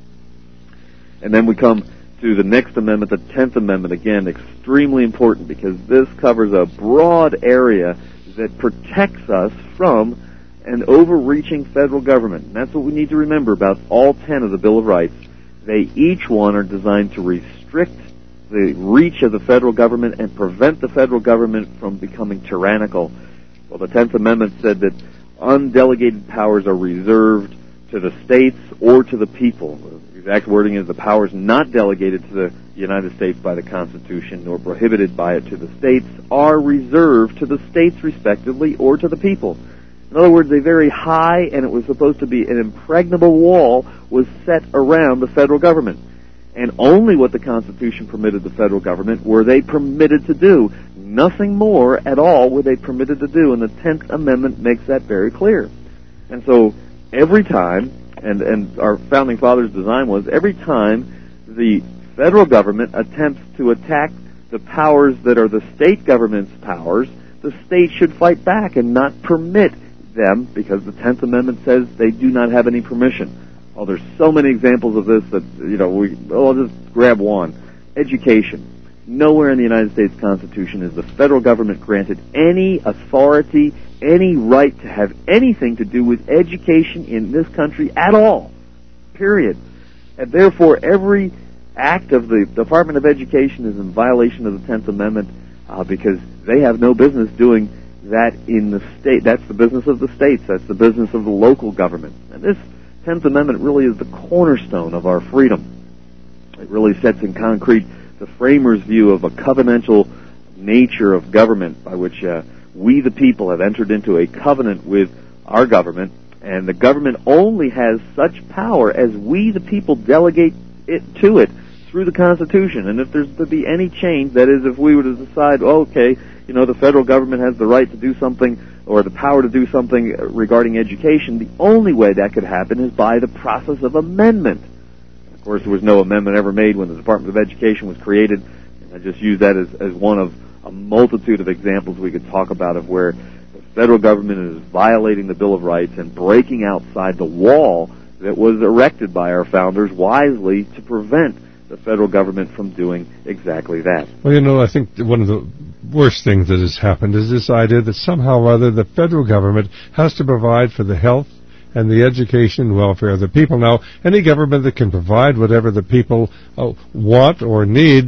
And then we come to the next amendment, the 10th Amendment, again, extremely important because this covers a broad area that protects us from an overreaching federal government. And that's what we need to remember about all 10 of the Bill of Rights. They each one are designed to restrict the reach of the federal government and prevent the federal government from becoming tyrannical. Well, the 10th Amendment said that undelegated powers are reserved to the states or to the people. The exact wording is the powers not delegated to the United States by the Constitution nor prohibited by it to the states are reserved to the states respectively or to the people. In other words, a very high, and it was supposed to be an impregnable wall, was set around the federal government. And only what the Constitution permitted the federal government were they permitted to do. Nothing more at all were they permitted to do, and the 10th Amendment makes that very clear. And so every time, and our Founding Fathers' design was, every time the federal government attempts to attack the powers that are the state government's powers, the state should fight back and not permit them, because the 10th Amendment says they do not have any permission. Oh, there's so many examples of this that, I'll just grab one. Education. Nowhere in the United States Constitution is the federal government granted any authority, any right to have anything to do with education in this country at all. Period. And therefore, every act of the Department of Education is in violation of the 10th Amendment because they have no business doing that in the state. That's the business of the states. That's the business of the local government. And this 10th Amendment really is the cornerstone of our freedom. It really sets in concrete the framers' view of a covenantal nature of government by which we, the people, have entered into a covenant with our government, and the government only has such power as we, the people, delegate it to it through the Constitution. And if there's to be any change, that is, if we were to decide, the federal government has the right to do something or the power to do something regarding education, the only way that could happen is by the process of amendment. Of course, there was no amendment ever made when the Department of Education was created, and I just use that as one of a multitude of examples we could talk about of where the federal government is violating the Bill of Rights and breaking outside the wall that was erected by our founders wisely to prevent the federal government from doing exactly that. Well, I think one of the worst things that has happened is this idea that somehow or other the federal government has to provide for the health and the education and welfare of the people. Now, any government that can provide whatever the people want or need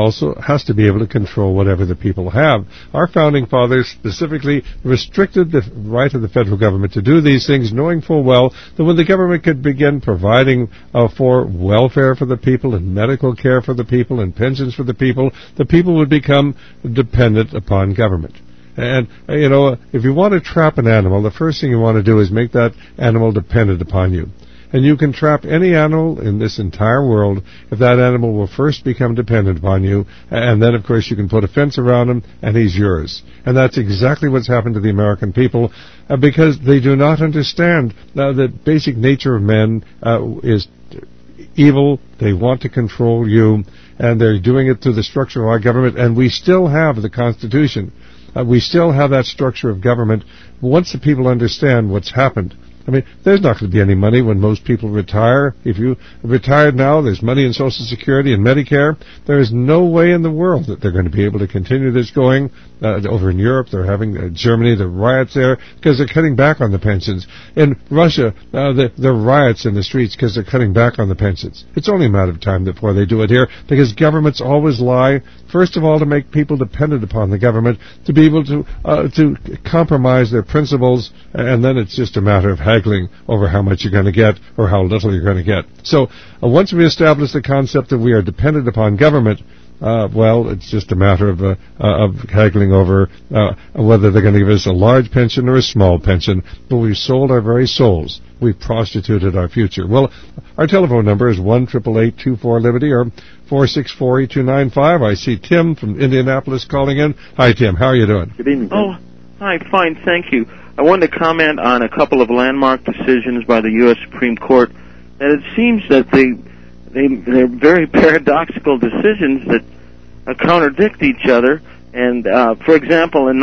has to be able to control whatever the people have. Our founding fathers specifically restricted the right of the federal government to do these things, knowing full well that when the government could begin providing for welfare for the people and medical care for the people and pensions for the people would become dependent upon government. And, if you want to trap an animal, the first thing you want to do is make that animal dependent upon you. And you can trap any animal in this entire world if that animal will first become dependent upon you, and then, of course, you can put a fence around him, and he's yours. And that's exactly what's happened to the American people, because they do not understand the basic nature of men is evil. They want to control you, and they're doing it through the structure of our government, and we still have the Constitution. We still have that structure of government. Once the people understand what's happened, I mean, there's not going to be any money when most people retire. If you retired now, there's money in Social Security and Medicare. There is no way in the world that they're going to be able to continue this going. Over in Europe, they're having Germany, the riots there because they're cutting back on the pensions. In Russia, there are riots in the streets because they're cutting back on the pensions. It's only a matter of time before they do it here because governments always lie. First of all, to make people dependent upon the government, to be able to compromise their principles, and then it's just a matter of haggling over how much you're going to get or how little you're going to get. So once we establish the concept that we are dependent upon government, well, it's just a matter of haggling over whether they're going to give us a large pension or a small pension. But we've sold our very souls. We've prostituted our future. Well, our telephone number is 1-888-24-LIBERTY or 464-8295. I see Tim from Indianapolis calling in. Hi, Tim. How are you doing? Good evening, Tim. Oh, hi. Fine. Thank you. I wanted to comment on a couple of landmark decisions by the U.S. Supreme Court. And it seems that they're very paradoxical decisions that contradict each other. And, for example, in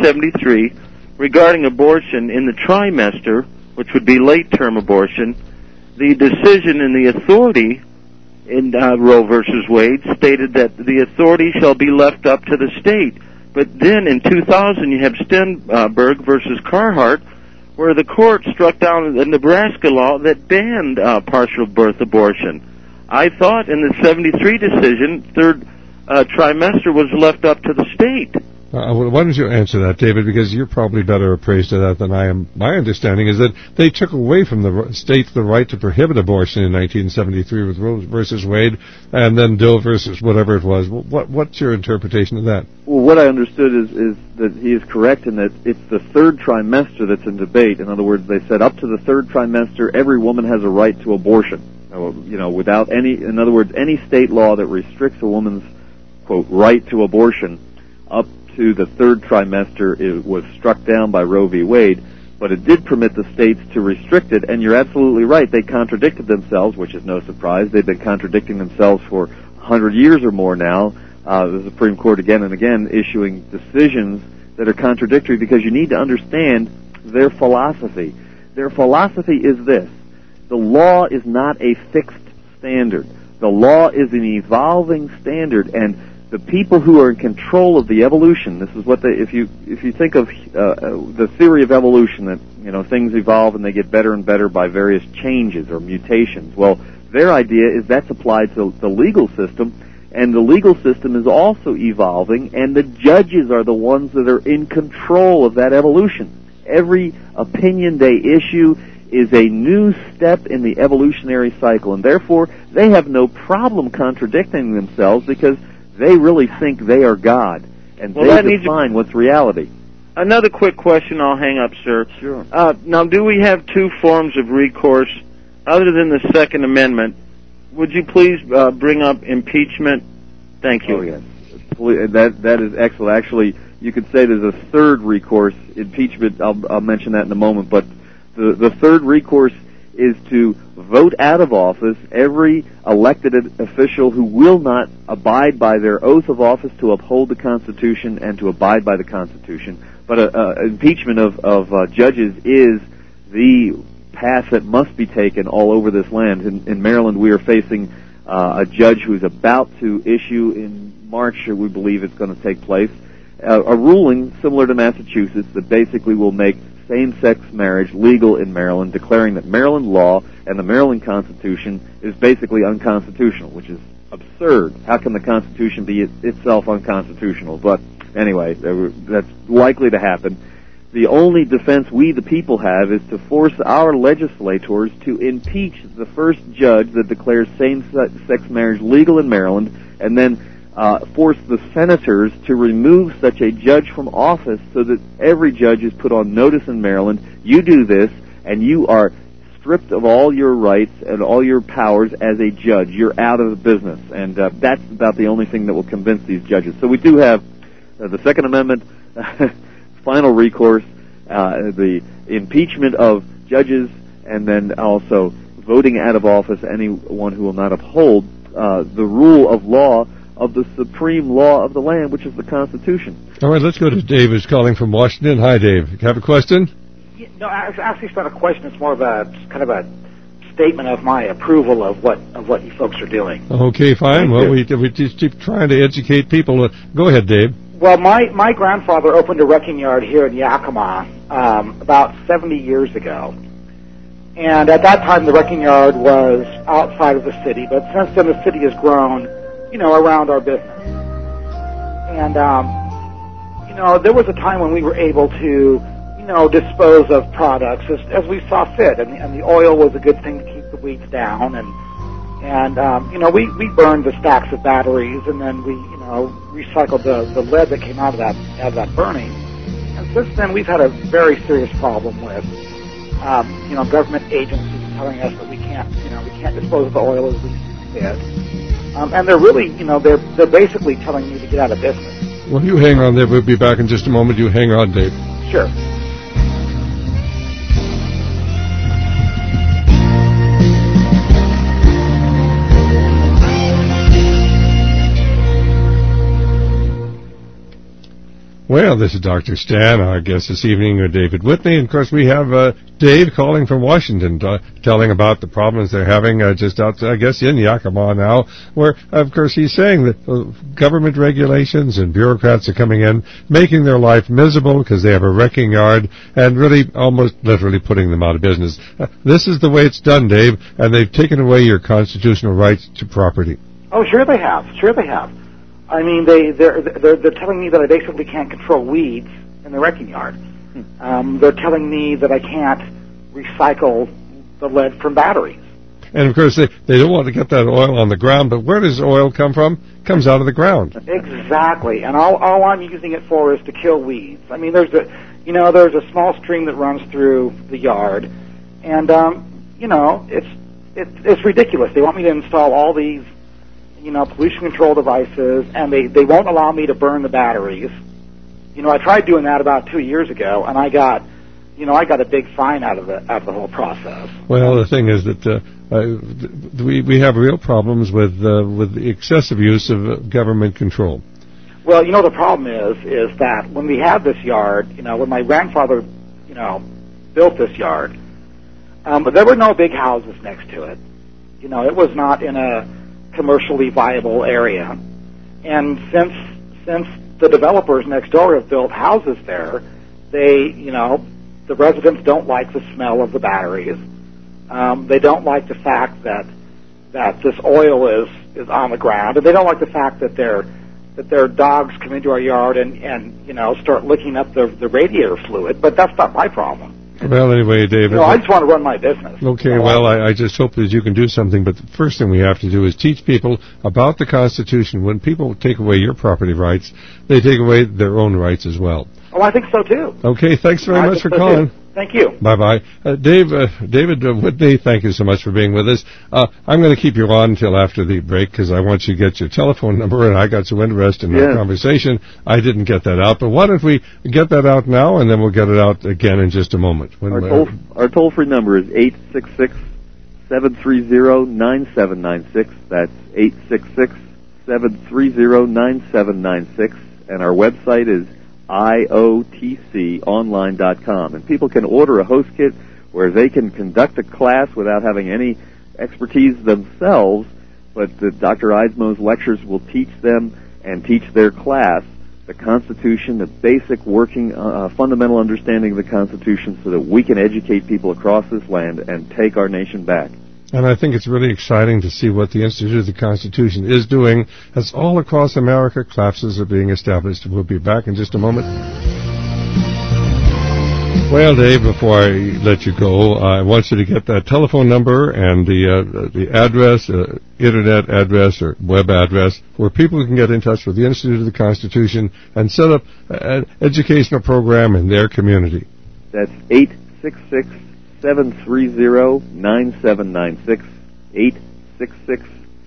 1973, regarding abortion in the trimester, which would be late-term abortion, the decision in the authority in Roe versus Wade stated that the authority shall be left up to the state. But then in 2000, you have Stenberg versus Carhart, where the court struck down the Nebraska law that banned partial birth abortion. I thought in the 73 decision, third trimester was left up to the state. Why don't you answer that, David, because you're probably better appraised to that than I am. My understanding is that they took away from the states the right to prohibit abortion in 1973 with Roe versus Wade, and then Doe versus whatever it was. What's your interpretation of that? Well, what I understood is that he is correct in that it's the third trimester that's in debate. In other words, they said up to the third trimester, every woman has a right to abortion. Without in other words, any state law that restricts a woman's, quote, right to abortion up to the third trimester, it was struck down by Roe v. Wade, but it did permit the states to restrict it, and you're absolutely right. They contradicted themselves, which is no surprise. They've been contradicting themselves for 100 years or more now. The Supreme Court again and again issuing decisions that are contradictory because you need to understand their philosophy. Their philosophy is this: the law is not a fixed standard. The law is an evolving standard, and the people who are in control of the evolution, this is what if you think of the theory of evolution, that things evolve and they get better and better by various changes or mutations. Well, their idea is that's applied to the legal system, and the legal system is also evolving, and the judges are the ones that are in control of that evolution. Every opinion they issue is a new step in the evolutionary cycle, and therefore they have no problem contradicting themselves because they really think they are God, and they define what's reality. Another quick question, I'll hang up, sir. Sure. Now, do we have two forms of recourse other than the Second Amendment? Would you please bring up impeachment? Thank you. Oh, yes. That is excellent. Actually, you could say there's a third recourse, impeachment. I'll mention that in a moment, but the third recourse is to vote out of office every elected official who will not abide by their oath of office to uphold the Constitution and to abide by the Constitution. But impeachment of judges is the path that must be taken all over this land. In Maryland, we are facing a judge who's about to issue in March, we believe it's going to take place, a ruling similar to Massachusetts that basically will make same-sex marriage legal in Maryland, declaring that Maryland law and the Maryland Constitution is basically unconstitutional, which is absurd. How can the Constitution be itself unconstitutional? But anyway, that's likely to happen. The only defense we, the people, have is to force our legislators to impeach the first judge that declares same-sex marriage legal in Maryland, and then force the senators to remove such a judge from office so that every judge is put on notice in Maryland. You do this, and you are stripped of all your rights and all your powers as a judge. You're out of the business, and that's about the only thing that will convince these judges. So we do have the Second Amendment, final recourse, the impeachment of judges, and then also voting out of office anyone who will not uphold the rule of law of the supreme law of the land, which is the Constitution. All right, let's go to Dave, who's calling from Washington. Hi, Dave. You have a question? No, actually, it's not a question. It's more of a kind of a statement of my approval of what you folks are doing. Okay, fine. Well, we just keep trying to educate people. Go ahead, Dave. Well, my grandfather opened a wrecking yard here in Yakima about 70 years ago. And at that time, the wrecking yard was outside of the city. But since then, the city has grown, around our business. And, there was a time when we were able to, dispose of products as we saw fit. And the oil was a good thing to keep the weeds down. And we burned the stacks of batteries, and then we, recycled the lead that came out of that burning. And since then, we've had a very serious problem with, government agencies telling us that we can't dispose of the oil as we see fit. And they're really, they're basically telling me to get out of business. Well, you hang on there. We'll be back in just a moment. You hang on, Dave. Sure. Well, this is Dr. Stan. Our guest this evening is David Whitney. And, of course, we have Dave calling from Washington, telling about the problems they're having just out, I guess, in Yakima now, where, of course, he's saying that government regulations and bureaucrats are coming in, making their life miserable because they have a wrecking yard and really almost literally putting them out of business. This is the way it's done, Dave, and they've taken away your constitutional rights to property. Oh, sure they have. Sure they have. I mean, they're telling me that I basically can't control weeds in the wrecking yard. They're telling me that I can't recycle the lead from batteries. And, of course, they don't want to get that oil on the ground, but where does oil come from? It comes out of the ground. Exactly. And all I'm using it for is to kill weeds. I mean, there's a small stream that runs through the yard, and, it's ridiculous. They want me to install all these pollution control devices, and they won't allow me to burn the batteries. I tried doing that about 2 years ago, and I got a big fine out of the whole process. Well, the thing is that we have real problems with the excessive use of government control. Well, the problem is that when we had this yard, when my grandfather, built this yard, there were no big houses next to it. It was not in a commercially viable area, and since the developers next door have built houses there, the residents don't like the smell of the batteries. They don't like the fact that this oil is on the ground, and they don't like the fact that their dogs come into our yard and start licking up the radiator fluid. But that's not my problem. Well, anyway, David. I just want to run my business. Okay, well, I just hope that you can do something, but the first thing we have to do is teach people about the Constitution. When people take away your property rights, they take away their own rights as well. Oh, I think so, too. Okay, thanks very much for calling. Thank you. Bye-bye. David Whitney, thank you so much for being with us. I'm going to keep you on until after the break because I want you to get your telephone number, and I got so interested in our conversation, I didn't get that out. But why don't we get that out now, and then we'll get it out again in just a moment. Our toll-free number is 866-730-9796. That's 866-730-9796. And our website is iotconline.com, and people can order a host kit where they can conduct a class without having any expertise themselves, but Dr. Eismo's lectures will teach them and teach their class the Constitution, the basic working, fundamental understanding of the Constitution, so that we can educate people across this land and take our nation back. And I think it's really exciting to see what the Institute of the Constitution is doing as all across America classes are being established. We'll be back in just a moment. Well, Dave, before I let you go, I want you to get that telephone number and the address, internet address or web address, where people can get in touch with the Institute of the Constitution and set up an educational program in their community. That's 866-730-9796,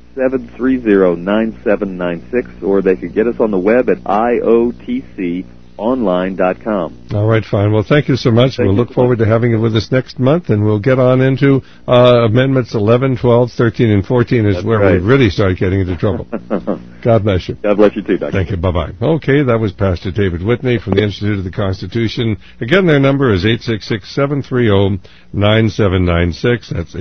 866-730-9796, or they could get us on the web at iotconline.com. online.com. All right, fine. Well, thank you so much. We'll look forward to having you with us next month, and we'll get on into Amendments 11, 12, 13, and 14 is where we really start getting into trouble. God bless you. God bless you too, Dr. Thank you. Bye-bye. Okay, that was Pastor David Whitney from the Institute of the Constitution. Again, their number is 866-730-9796. That's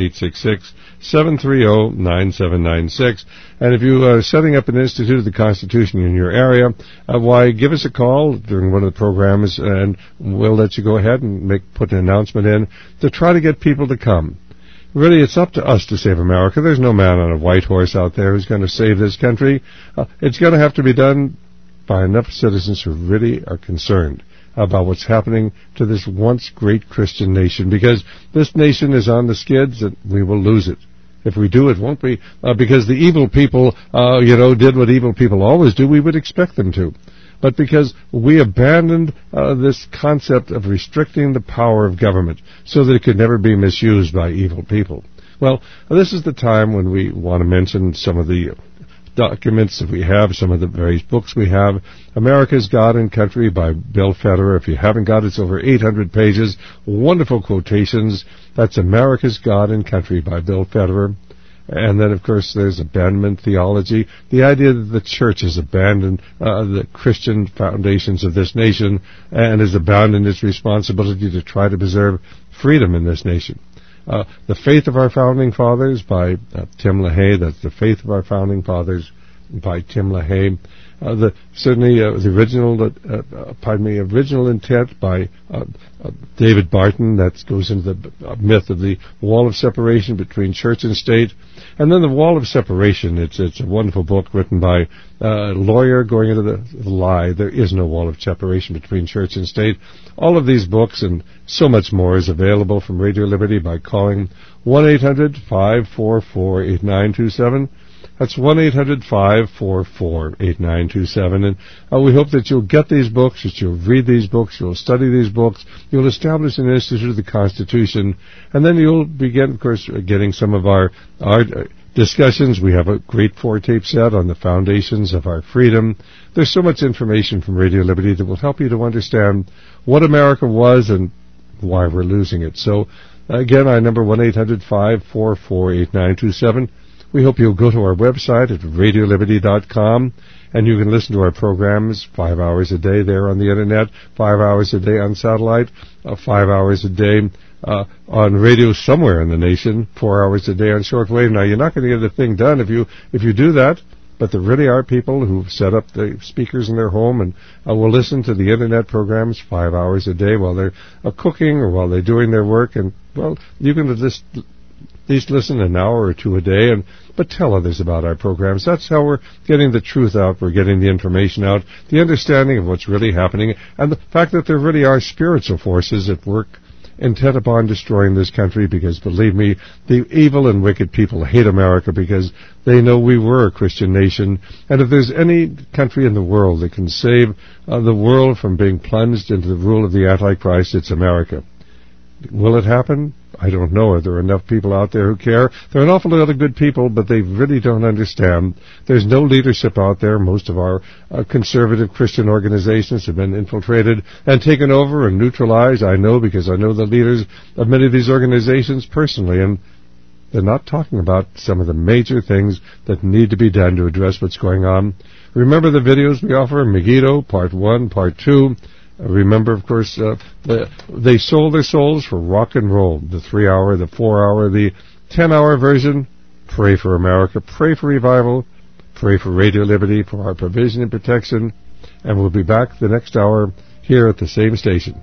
866-730-9796. And if you are setting up an Institute of the Constitution in your area, why, give us a call during one of the programs, and we'll let you go ahead and put an announcement in to try to get people to come. Really, it's up to us to save America. There's no man on a white horse out there who's going to save this country. It's going to have to be done by enough citizens who really are concerned about what's happening to this once great Christian nation, because this nation is on the skids and we will lose it. If we do, it won't be because the evil people, did what evil people always do. We would expect them to. But because we abandoned this concept of restricting the power of government so that it could never be misused by evil people. Well, this is the time when we want to mention some of the documents that we have, some of the various books we have. America's God and Country by Bill Federer. If you haven't got it, it's over 800 pages. Wonderful quotations. That's America's God and Country by Bill Federer. And then, of course, there's abandonment theology, the idea that the church has abandoned the Christian foundations of this nation and has abandoned its responsibility to try to preserve freedom in this nation. The Faith of Our Founding Fathers by Tim LaHaye. That's The Faith of Our Founding Fathers by Tim LaHaye. The original intent by David Barton. That goes into the myth of the wall of separation between church and state. And then The Wall of Separation. It's a wonderful book written by a lawyer going into the lie. There is no wall of separation between church and state. All of these books and so much more is available from Radio Liberty by calling 1-800-544-8927. That's 1-800-544-8927. And we hope that you'll get these books, that you'll read these books, you'll study these books, you'll establish an Institute of the Constitution, and then you'll begin, of course, getting some of our discussions. We have a great 4-tape set on the foundations of our freedom. There's so much information from Radio Liberty that will help you to understand what America was and why we're losing it. So, again, our number 1-800-544-8927. We hope you'll go to our website at radioliberty.com, and you can listen to our programs 5 hours a day there on the Internet, 5 hours a day on satellite, 5 hours a day on radio somewhere in the nation, 4 hours a day on shortwave. Now, you're not going to get a thing done if you do that, but there really are people who've set up the speakers in their home and will listen to the Internet programs 5 hours a day while they're cooking or while they're doing their work. And, well, you can just at least listen an hour or two a day, but tell others about our programs. That's how we're getting the truth out. We're getting the information out, the understanding of what's really happening, and the fact that there really are spiritual forces at work intent upon destroying this country, because, believe me, the evil and wicked people hate America because they know we were a Christian nation. And if there's any country in the world that can save the world from being plunged into the rule of the Antichrist, it's America. Will it happen? I don't know. Are there enough people out there who care? There are an awful lot of good people, but they really don't understand. There's no leadership out there. Most of our conservative Christian organizations have been infiltrated and taken over and neutralized. I know, because I know the leaders of many of these organizations personally, and they're not talking about some of the major things that need to be done to address what's going on. Remember the videos we offer, Megiddo, Part 1, Part 2. Remember, of course, they sold their souls for rock and roll. The 3-hour, the 4-hour, the 10-hour version. Pray for America. Pray for revival. Pray for Radio Liberty, for our provision and protection. And we'll be back the next hour here at the same station.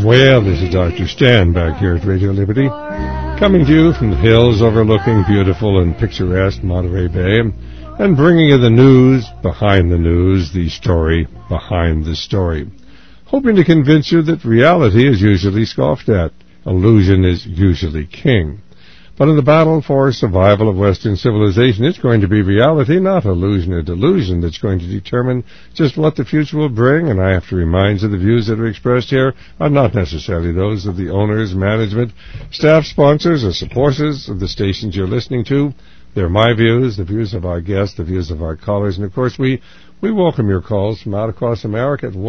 Well, this is Dr. Stan back here at Radio Liberty, coming to you from the hills overlooking beautiful and picturesque Monterey Bay, and bringing you the news behind the news, the story behind the story, hoping to convince you that reality is usually scoffed at, illusion is usually king. But in the battle for survival of Western civilization, it's going to be reality, not illusion or delusion, that's going to determine just what the future will bring. And I have to remind you, the views that are expressed here are not necessarily those of the owners, management, staff, sponsors, or supporters of the stations you're listening to. They're my views, the views of our guests, the views of our callers. And, of course, we welcome your calls from out across America at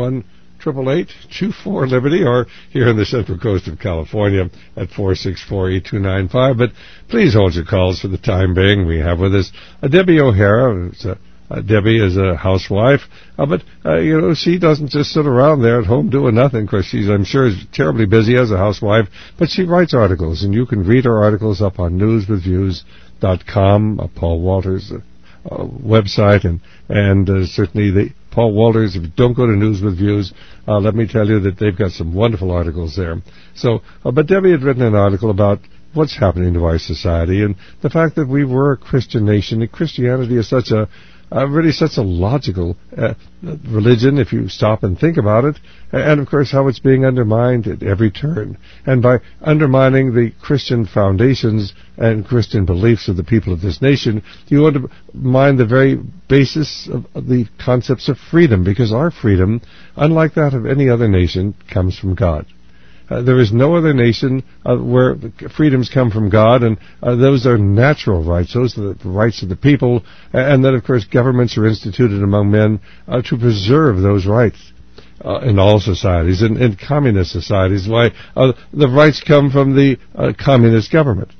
1-888-24-LIBERTY, or here in the Central Coast of California at 464-8295. But please hold your calls for the time being. We have with us Debbie O'Hara. Debbie is a housewife, but she doesn't just sit around there at home doing nothing, because she's, I'm sure, is terribly busy as a housewife, but she writes articles, and you can read her articles up on newswithviews.com, Paul Walters' website, and certainly the Paul Walters. If you don't go to News with Views, let me tell you that they've got some wonderful articles there. So, but Debbie had written an article about what's happening to our society and the fact that we were a Christian nation, and Christianity is such a logical religion if you stop and think about it, and of course how it's being undermined at every turn. And by undermining the Christian foundations and Christian beliefs of the people of this nation, you undermine the very basis of the concepts of freedom, because our freedom, unlike that of any other nation, comes from God. There is no other nation where freedoms come from God, and those are natural rights. Those are the rights of the people, and then, of course, governments are instituted among men to preserve those rights in all societies. In communist societies, why the rights come from the communist government.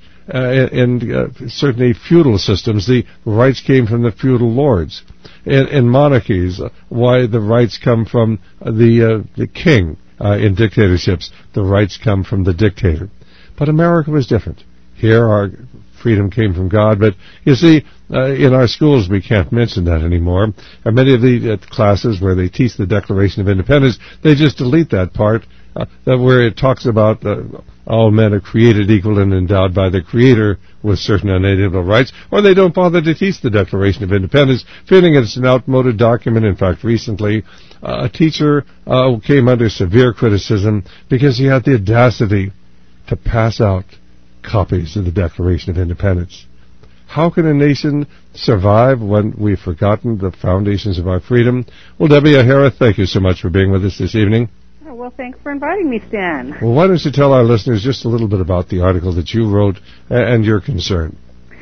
In certainly feudal systems, the rights came from the feudal lords. In monarchies, why the rights come from the king. In dictatorships, the rights come from the dictator. But America was different. Here, our freedom came from God, but you see, in our schools, we can't mention that anymore. And many of the classes where they teach the Declaration of Independence, they just delete that part where it talks about all men are created equal and endowed by the Creator with certain unalienable rights, or they don't bother to teach the Declaration of Independence, feeling it's an outmoded document. In fact, recently, a teacher came under severe criticism because he had the audacity to pass out copies of the Declaration of Independence. How can a nation survive when we've forgotten the foundations of our freedom? Well, Debbie O'Hara, thank you so much for being with us this evening. Well, thanks for inviting me, Stan. Well, why don't you tell our listeners just a little bit about the article that you wrote and your concern?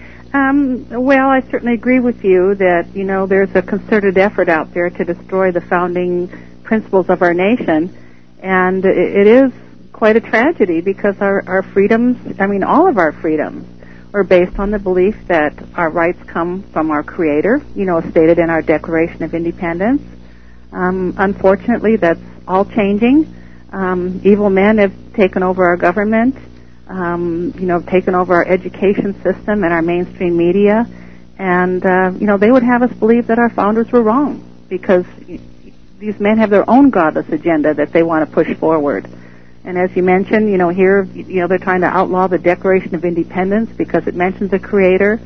Well, I certainly agree with you that, there's a concerted effort out there to destroy the founding principles of our nation, and it is quite a tragedy, because our freedoms, all of our freedoms, are based on the belief that our rights come from our Creator, stated in our Declaration of Independence. Unfortunately, that's all changing. Evil men have taken over our government, taken over our education system and our mainstream media, and, they would have us believe that our founders were wrong, because these men have their own godless agenda that they want to push forward. And as you mentioned, here, they're trying to outlaw the Declaration of Independence because it mentions a Creator.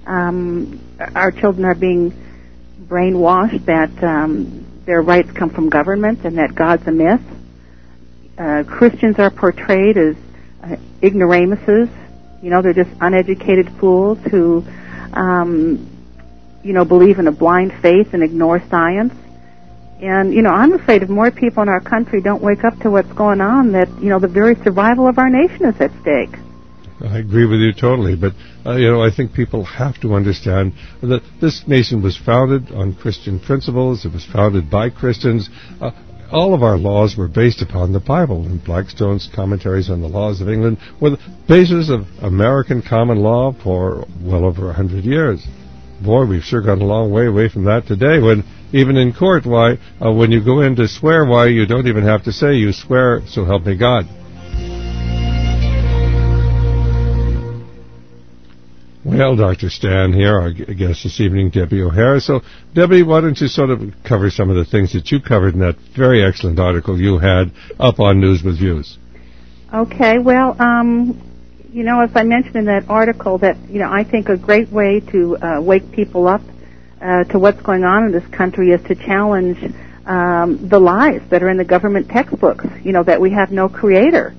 Our children are being brainwashed that their rights come from government and that God's a myth. Christians are portrayed as ignoramuses. They're just uneducated fools who, believe in a blind faith and ignore science. And, I'm afraid if more people in our country don't wake up to what's going on, that, the very survival of our nation is at stake. I agree with you totally, but, I think people have to understand that this nation was founded on Christian principles. It was founded by Christians. All of our laws were based upon the Bible, and Blackstone's Commentaries on the Laws of England were the basis of American common law for well over 100 years. Boy, we've sure gotten a long way away from that today, when even in court, when you go in to swear, you don't even have to say you swear, so help me God. Well, Dr. Stan here, our guest this evening, Debbie O'Hara. So, Debbie, why don't you sort of cover some of the things that you covered in that very excellent article you had up on News with Views? Okay, well, as I mentioned in that article, that, I think a great way to wake people up to what's going on in this country is to challenge the lies that are in the government textbooks, that we have no creator.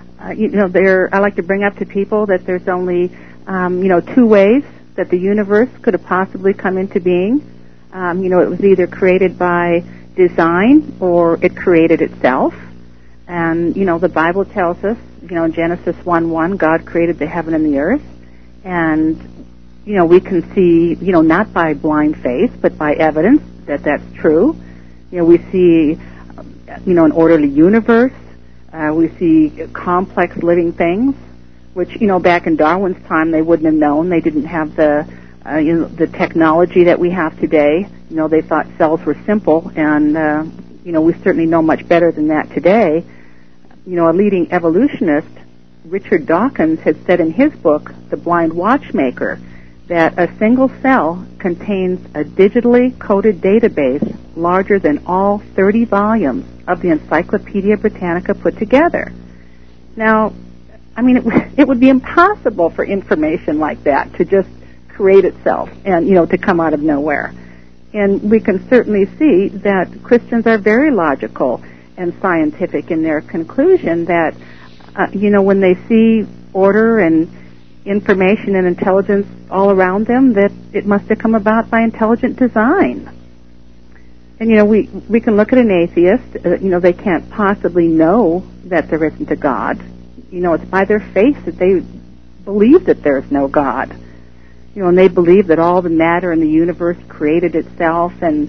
I like to bring up to people that there's only, two ways that the universe could have possibly come into being. It was either created by design or it created itself. And, the Bible tells us, in Genesis 1:1, God created the heaven and the earth. And, we can see, not by blind faith, but by evidence that that's true. We see, an orderly universe. We see complex living things, which, back in Darwin's time they wouldn't have known. They didn't have the technology that we have today. They thought cells were simple, and, we certainly know much better than that today. A leading evolutionist, Richard Dawkins, had said in his book, The Blind Watchmaker, that a single cell contains a digitally coded database larger than all 30 volumes of the Encyclopedia Britannica put together. Now, it would be impossible for information like that to just create itself and, to come out of nowhere. And we can certainly see that Christians are very logical and scientific in their conclusion that, when they see order and information and intelligence all around them, that it must have come about by intelligent design. And, we can look at an atheist, they can't possibly know that there isn't a God. It's by their faith that they believe that there's no God. And they believe that all the matter in the universe created itself and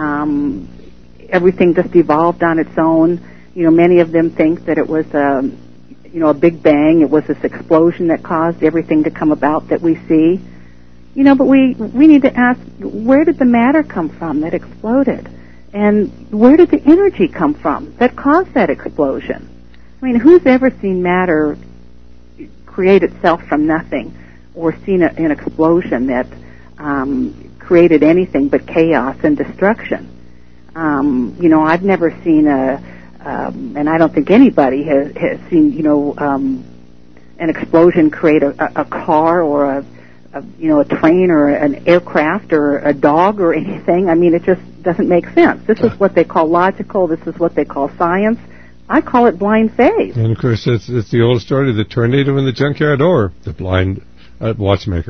everything just evolved on its own. Many of them think that it was a big bang. It was this explosion that caused everything to come about that we see. But we need to ask, where did the matter come from that exploded? And where did the energy come from that caused that explosion? Who's ever seen matter create itself from nothing or seen an explosion that created anything but chaos and destruction? I've never seen and I don't think anybody has seen, an explosion create a car or a train or an aircraft or a dog or anything. It just doesn't make sense. This is what they call logical. This is what they call science. I call it blind faith. And, of course, it's the old story of the tornado in the junkyard or the blind watchmaker.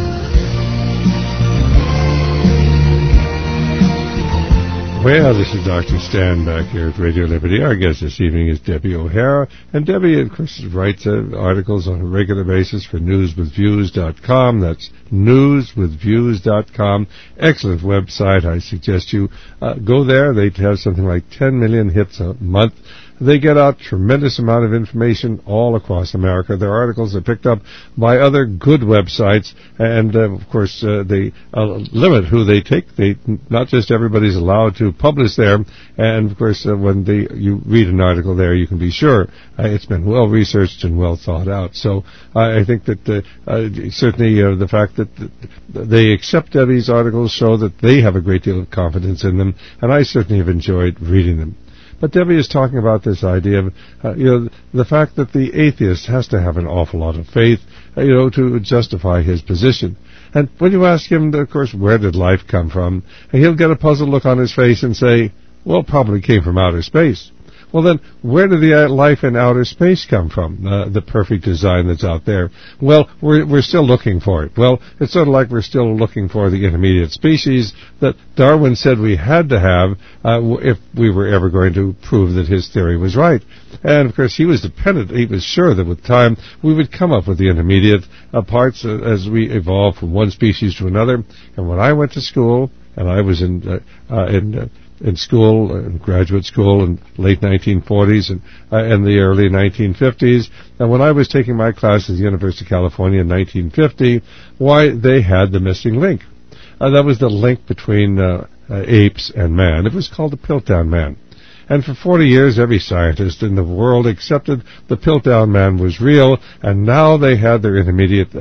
Well, this is Dr. Stan back here at Radio Liberty. Our guest this evening is Debbie O'Hara. And Debbie, of course, writes articles on a regular basis for newswithviews.com. That's newswithviews.com. Excellent website. I suggest you go there. They have something like 10 million hits a month. They get out tremendous amount of information all across America. Their articles are picked up by other good websites, and of course they limit who they take. Not just everybody's allowed to publish there, and of course when you read an article there, you can be sure it's been well researched and well thought out. So I think that certainly the fact that they accept Debbie's articles show that they have a great deal of confidence in them, and I certainly have enjoyed reading them. But Debbie is talking about this idea of, the fact that the atheist has to have an awful lot of faith, to justify his position. And when you ask him, of course, where did life come from, he'll get a puzzled look on his face and say, well, it probably came from outer space. Well, then, where did the life in outer space come from, the perfect design that's out there? Well, we're still looking for it. Well, it's sort of like we're still looking for the intermediate species that Darwin said we had to have if we were ever going to prove that his theory was right. And, of course, he was dependent. He was sure that with time we would come up with the intermediate parts as we evolved from one species to another. And when I went to school, and I was in school, in graduate school in late 1940s and the early 1950s. And when I was taking my class at the University of California in 1950, they had the missing link. That was the link between apes and man. It was called the Piltdown Man. And for 40 years, every scientist in the world accepted the Piltdown Man was real, and now they had their intermediate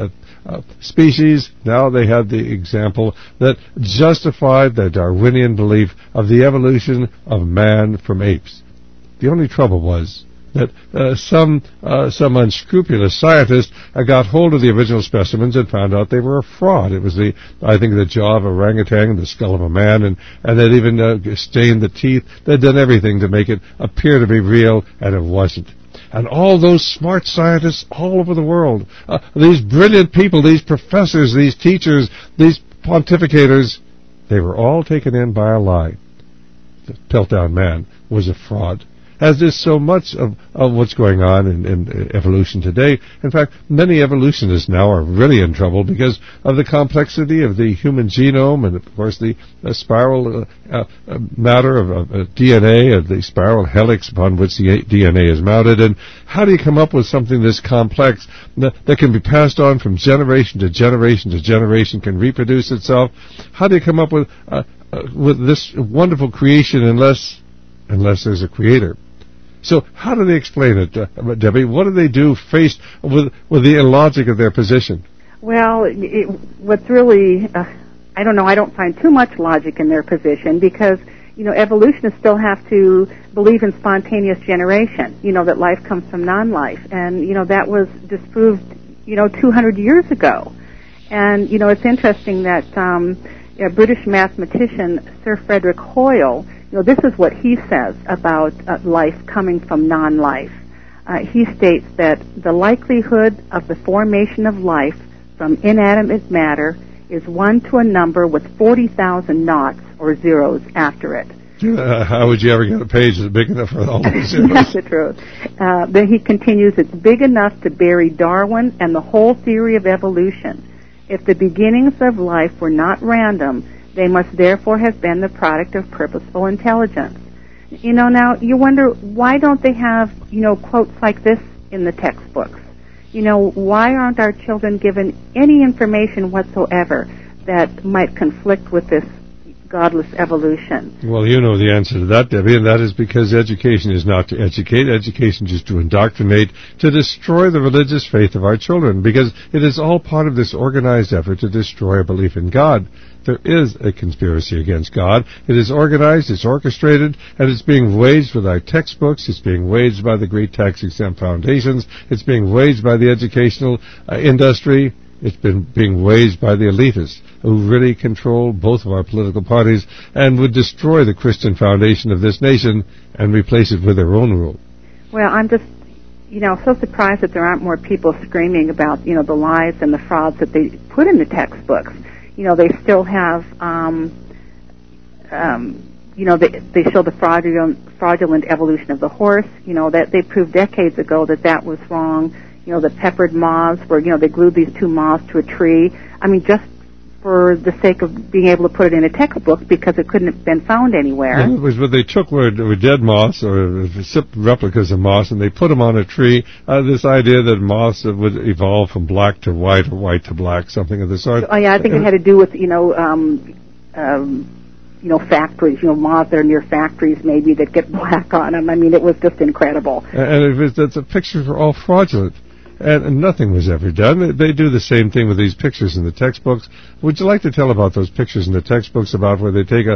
species. Now they had the example that justified the Darwinian belief of the evolution of man from apes. The only trouble was that some unscrupulous scientist got hold of the original specimens and found out they were a fraud. It was the jaw of an orangutan, the skull of a man, and they'd even stained the teeth. They'd done everything to make it appear to be real, and it wasn't. And all those smart scientists all over the world, these brilliant people, these professors, these teachers, these pontificators, they were all taken in by a lie. The Piltdown Man was a fraud. As is so much of what's going on in evolution today. In fact, many evolutionists now are really in trouble because of the complexity of the human genome and, of course, the spiral matter of DNA, of the spiral helix upon which the DNA is mounted. And how do you come up with something this complex that can be passed on from generation to generation to generation, can reproduce itself? How do you come up with this wonderful creation unless there's a creator? So how do they explain it, Debbie? What do they do faced with the illogic of their position? Well, what's really, I don't know, I don't find too much logic in their position because, evolutionists still have to believe in spontaneous generation, that life comes from non-life. And, that was disproved, 200 years ago. And, it's interesting that a British mathematician, Sir Frederick Hoyle, this is what he says about life coming from non-life. He states that the likelihood of the formation of life from inanimate matter is 1 to a number with 40,000 noughts or zeros after it. How would you ever get a page that's big enough for all those zeros? That's the truth. Then he continues, it's big enough to bury Darwin and the whole theory of evolution. If the beginnings of life were not random, they must therefore have been the product of purposeful intelligence. Now you wonder, why don't they have, quotes like this in the textbooks? Why aren't our children given any information whatsoever that might conflict with this godless evolution? Well, you know the answer to that, Debbie, and that is because education is not to educate. Education is to indoctrinate, to destroy the religious faith of our children, because it is all part of this organized effort to destroy a belief in God. There is a conspiracy against God. It is organized, it's orchestrated, and it's being waged with our textbooks. It's being waged by the great tax-exempt foundations. It's being waged by the educational industry. It's been being waged by the elitists who really control both of our political parties and would destroy the Christian foundation of this nation and replace it with their own rule. Well, I'm just, so surprised that there aren't more people screaming about, the lies and the frauds that they put in the textbooks. They still have, they show the fraudulent evolution of the horse, that they proved decades ago that was wrong. The peppered moths where, they glued these two moths to a tree. I mean, just for the sake of being able to put it in a textbook because it couldn't have been found anywhere. Well, it was what they took were dead moths or replicas of moths, and they put them on a tree. This idea that moths would evolve from black to white or white to black, something of the sort. Oh, yeah, I think it had to do with, factories, moths that are near factories maybe that get black on them. I mean, it was just incredible. And the pictures were all fraudulent. And nothing was ever done. They do the same thing with these pictures in the textbooks. Would you like to tell about those pictures in the textbooks about where they take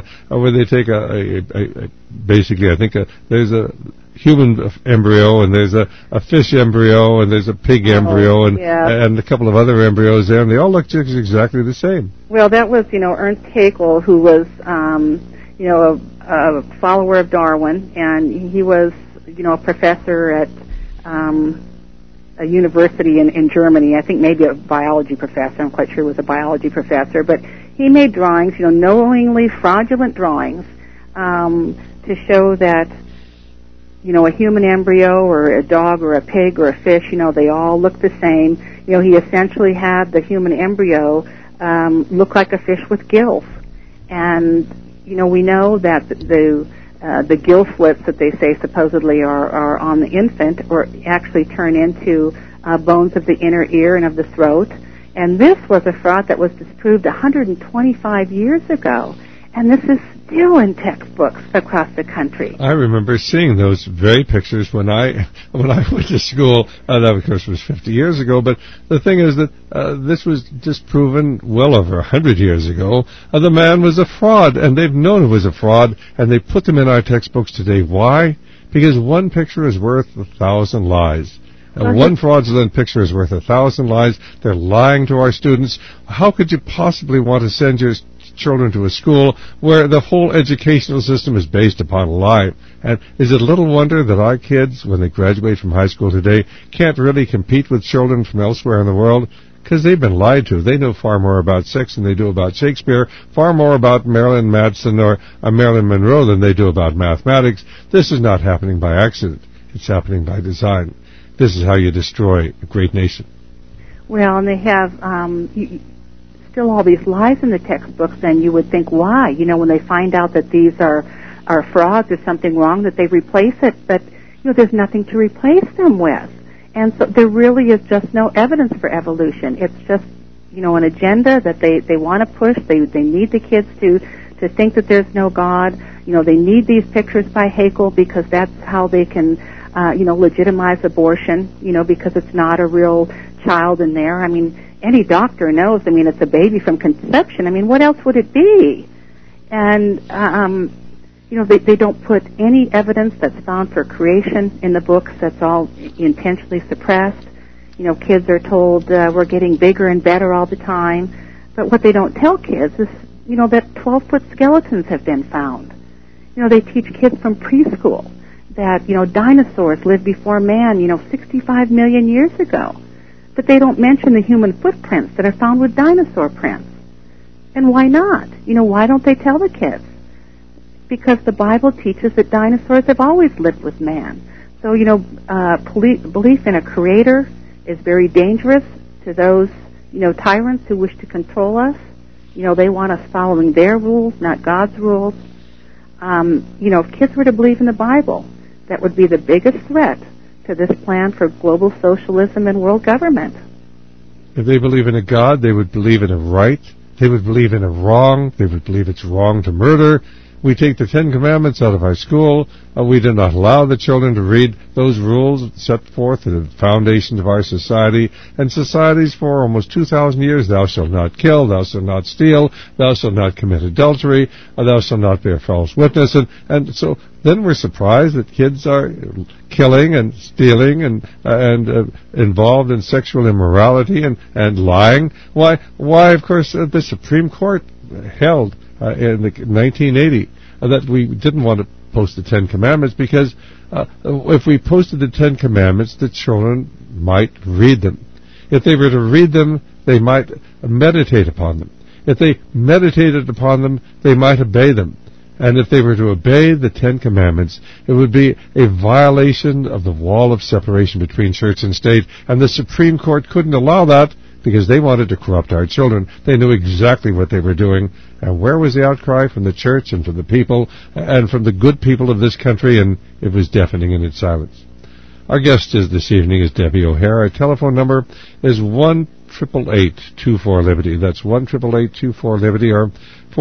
basically, I think there's a human embryo and there's a fish embryo and there's a pig embryo and a couple of other embryos there, and they all look just exactly the same. Well, that was, Ernst Haeckel, who was, a follower of Darwin, and he was, a professor at, a university in Germany, I think maybe a biology professor, I'm quite sure he was a biology professor, but he made drawings, knowingly fraudulent drawings, to show that, a human embryo or a dog or a pig or a fish, they all look the same. He essentially had the human embryo look like a fish with gills. And, we know that the gill slits that they say supposedly are on the infant or actually turn into bones of the inner ear and of the throat. And this was a fraud that was disproved 125 years ago. And this is still in textbooks across the country. I remember seeing those very pictures when I went to school. That, of course, was 50 years ago. But the thing is that this was disproven well over 100 years ago. The man was a fraud, and they've known it was a fraud, and they put them in our textbooks today. Why? Because one picture is worth 1,000 lies. One fraudulent picture is worth 1,000 lies. They're lying to our students. How could you possibly want to send your children to a school where the whole educational system is based upon a lie? And is it little wonder that our kids, when they graduate from high school today, can't really compete with children from elsewhere in the world? Because they've been lied to. They know far more about sex than they do about Shakespeare, far more about Marilyn Manson or Marilyn Monroe than they do about mathematics. This is not happening by accident. It's happening by design. This is how you destroy a great nation. Well, and they have still all these lies in the textbooks, and you would think, why? You know, when they find out that these are frauds or something wrong, that they replace it. But, there's nothing to replace them with. And so there really is just no evidence for evolution. It's just, an agenda that they want to push. They need the kids to think that there's no God. They need these pictures by Haeckel because that's how they can legitimize abortion, because it's not a real child in there. I mean, any doctor knows, it's a baby from conception. What else would it be? And, they don't put any evidence that's found for creation in the books. That's all intentionally suppressed. Kids are told we're getting bigger and better all the time. But what they don't tell kids is, that 12-foot skeletons have been found. They teach kids from preschool that, dinosaurs lived before man, 65 million years ago. But they don't mention the human footprints that are found with dinosaur prints. And why not? Why don't they tell the kids? Because the Bible teaches that dinosaurs have always lived with man. So, belief in a creator is very dangerous to those, tyrants who wish to control us. They want us following their rules, not God's rules. If kids were to believe in the Bible, that would be the biggest threat to this plan for global socialism and world government. If they believe in a God, they would believe in a right. They would believe in a wrong. They would believe it's wrong to murder. We take the Ten Commandments out of our school. We do not allow the children to read those rules set forth in the foundations of our society. And societies for almost 2,000 years, thou shalt not kill, thou shalt not steal, thou shalt not commit adultery, thou shalt not bear false witness. And so then we're surprised that kids are killing and stealing and involved in sexual immorality and lying. Why, of course, the Supreme Court held in 1980 that we didn't want to post the Ten Commandments because if we posted the Ten Commandments, the children might read them. If they were to read them, they might meditate upon them. If they meditated upon them, they might obey them. And if they were to obey the Ten Commandments, it would be a violation of the wall of separation between church and state, and the Supreme Court couldn't allow that because they wanted to corrupt our children. They knew exactly what they were doing. And where was the outcry from the church and from the people and from the good people of this country? And it was deafening in its silence. Our guest this evening is Debbie O'Hare. Our telephone number is 1-888-24-LIBERTY. That's 1-888-24-LIBERTY or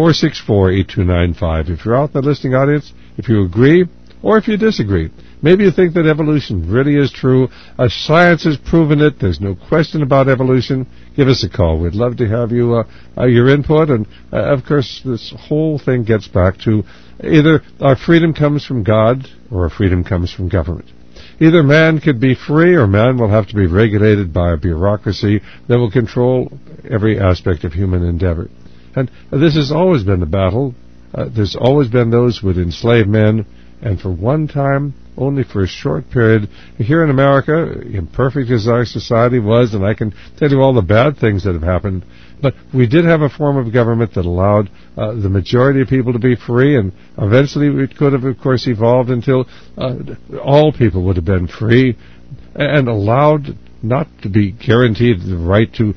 464-8295. If you're out in the listening audience, if you agree or if you disagree, maybe you think that evolution really is true. Science has proven it. There's no question about evolution. Give us a call. We'd love to have your input. And, of course, this whole thing gets back to either our freedom comes from God or our freedom comes from government. Either man could be free or man will have to be regulated by a bureaucracy that will control every aspect of human endeavor. And this has always been the battle. There's always been those who would enslave men. And for one time, only for a short period, here in America, imperfect as our society was, and I can tell you all the bad things that have happened, but we did have a form of government that allowed the majority of people to be free, and eventually it could have, of course, evolved until all people would have been free and allowed not to be guaranteed the right to,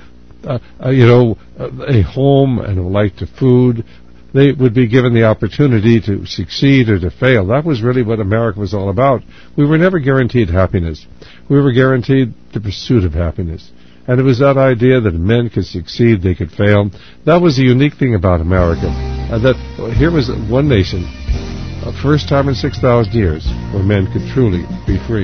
a home and a right to food. They would be given the opportunity to succeed or to fail. That was really what America was all about. We were never guaranteed happiness. We were guaranteed the pursuit of happiness. And it was that idea that men could succeed, they could fail. That was the unique thing about America. that here was one nation, first time in 6,000 years, where men could truly be free.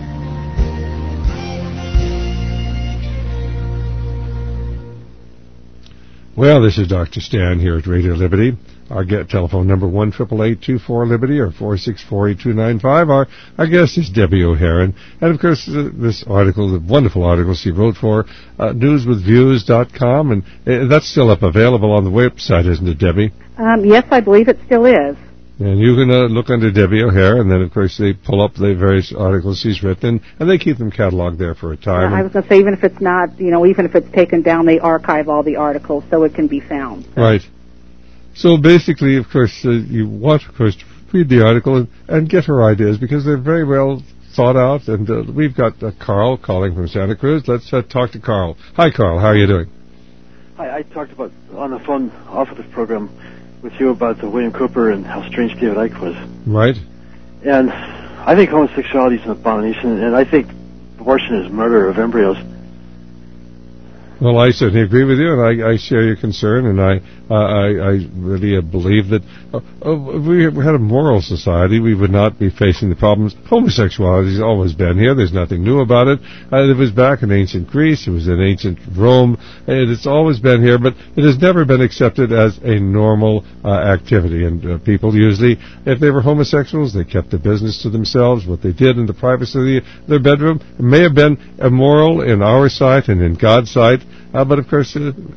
Well, this is Dr. Stan here at Radio Liberty. Our telephone number 1-888-24-LIBERTY or 464-8295. Our guest is Debbie O'Haron. And, of course, this article, the wonderful article she wrote for newswithviews.com, and that's still up available on the website, isn't it, Debbie? Yes, I believe it still is. And you can look under Debbie O'Hare, and then, of course, they pull up the various articles she's written, and they keep them cataloged there for a time. I was going to say, even if it's not, even if it's taken down, they archive all the articles so it can be found. So. Right. So basically, of course, you want, of course, to read the article and get her ideas, because they're very well thought out, and we've got Carl calling from Santa Cruz. Let's talk to Carl. Hi, Carl. How are you doing? Hi. I talked about, on the phone off of this program, with you about William Cooper and how strange David Icke was. Right. And I think homosexuality is an abomination, and I think abortion is murder of embryos. Well, I certainly agree with you, and I share your concern, and I really believe that if we had a moral society, we would not be facing the problems. Homosexuality has always been here. There's nothing new about it. It was back in ancient Greece. It was in ancient Rome. It's always been here, but it has never been accepted as a normal activity. And people usually, if they were homosexuals, they kept the business to themselves. What they did in the privacy of their bedroom may have been immoral in our sight and in God's sight. But of course,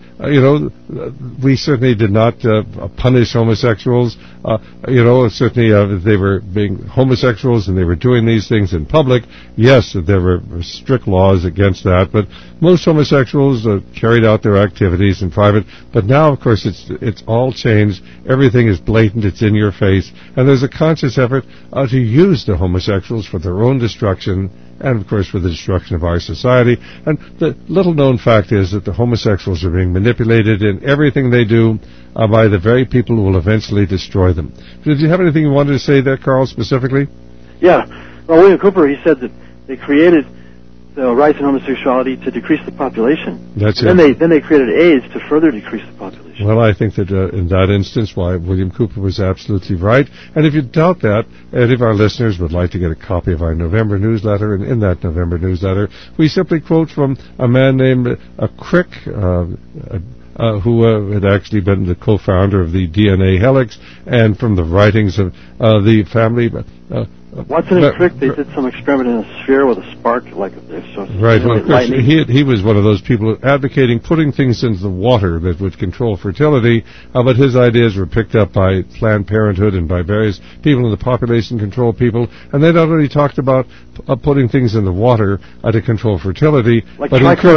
we certainly did not punish homosexuals. Certainly if they were being homosexuals and they were doing these things in public, yes, there were strict laws against that. But most homosexuals carried out their activities in private. But now, of course, it's all changed. Everything is blatant. It's in your face. And there's a conscious effort to use the homosexuals for their own destruction, and, of course, for the destruction of our society. And the little-known fact is that the homosexuals are being manipulated in everything they do by the very people who will eventually destroy them. Did you have anything you wanted to say there, Carl, specifically? Yeah. Well, William Cooper, he said that they created the rise in homosexuality to decrease the population. That's it. Then they created AIDS to further decrease the population. Well, I think that in that instance, William Cooper was absolutely right. And if you doubt that, any of our listeners would like to get a copy of our November newsletter, and in that November newsletter, we simply quote from a man named Crick, who had actually been the co-founder of the DNA Helix, and from the writings of the family. Watson and Crick, they did some experiment in a sphere with a spark, like right. Well, of course, he was one of those people advocating putting things into the water that would control fertility, but his ideas were picked up by Planned Parenthood and by various people in the population control people, and they not only talked about putting things in the water to control fertility, like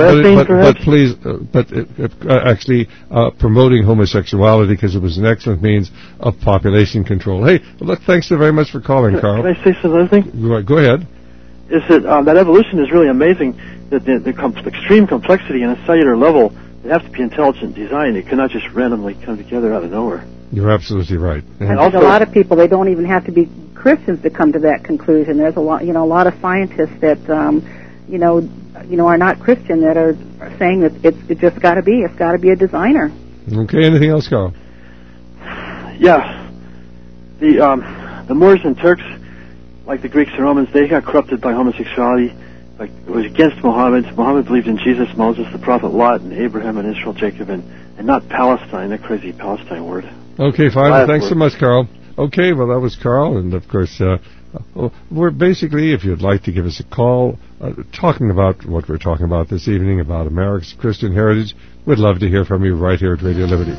actually promoting homosexuality, because it was an excellent means of population control. Hey, look, thanks so very much for calling, Carl. Can I say another thing? Go ahead. Is that evolution is really amazing, that the extreme complexity on a cellular level, it has to be intelligent design. It cannot just randomly come together out of nowhere. You're absolutely right. And also, a lot of people, they don't even have to be Christians to come to that conclusion. There's a lot of scientists that, are not Christian that are saying that it's just got to be a designer. Okay. Anything else, Carl? Yeah. The Moors and Turks, like the Greeks and Romans, they got corrupted by homosexuality. Like, it was against Muhammad. Muhammad believed in Jesus, Moses, the prophet Lot, and Abraham, and Israel, Jacob, and not Palestine, that crazy Palestine word. Okay, fine. Thanks so much, Carl. Okay, well, that was Carl, and of course, we're basically, if you'd like to give us a call, talking about what we're talking about this evening, about America's Christian heritage, we'd love to hear from you right here at Radio Liberty.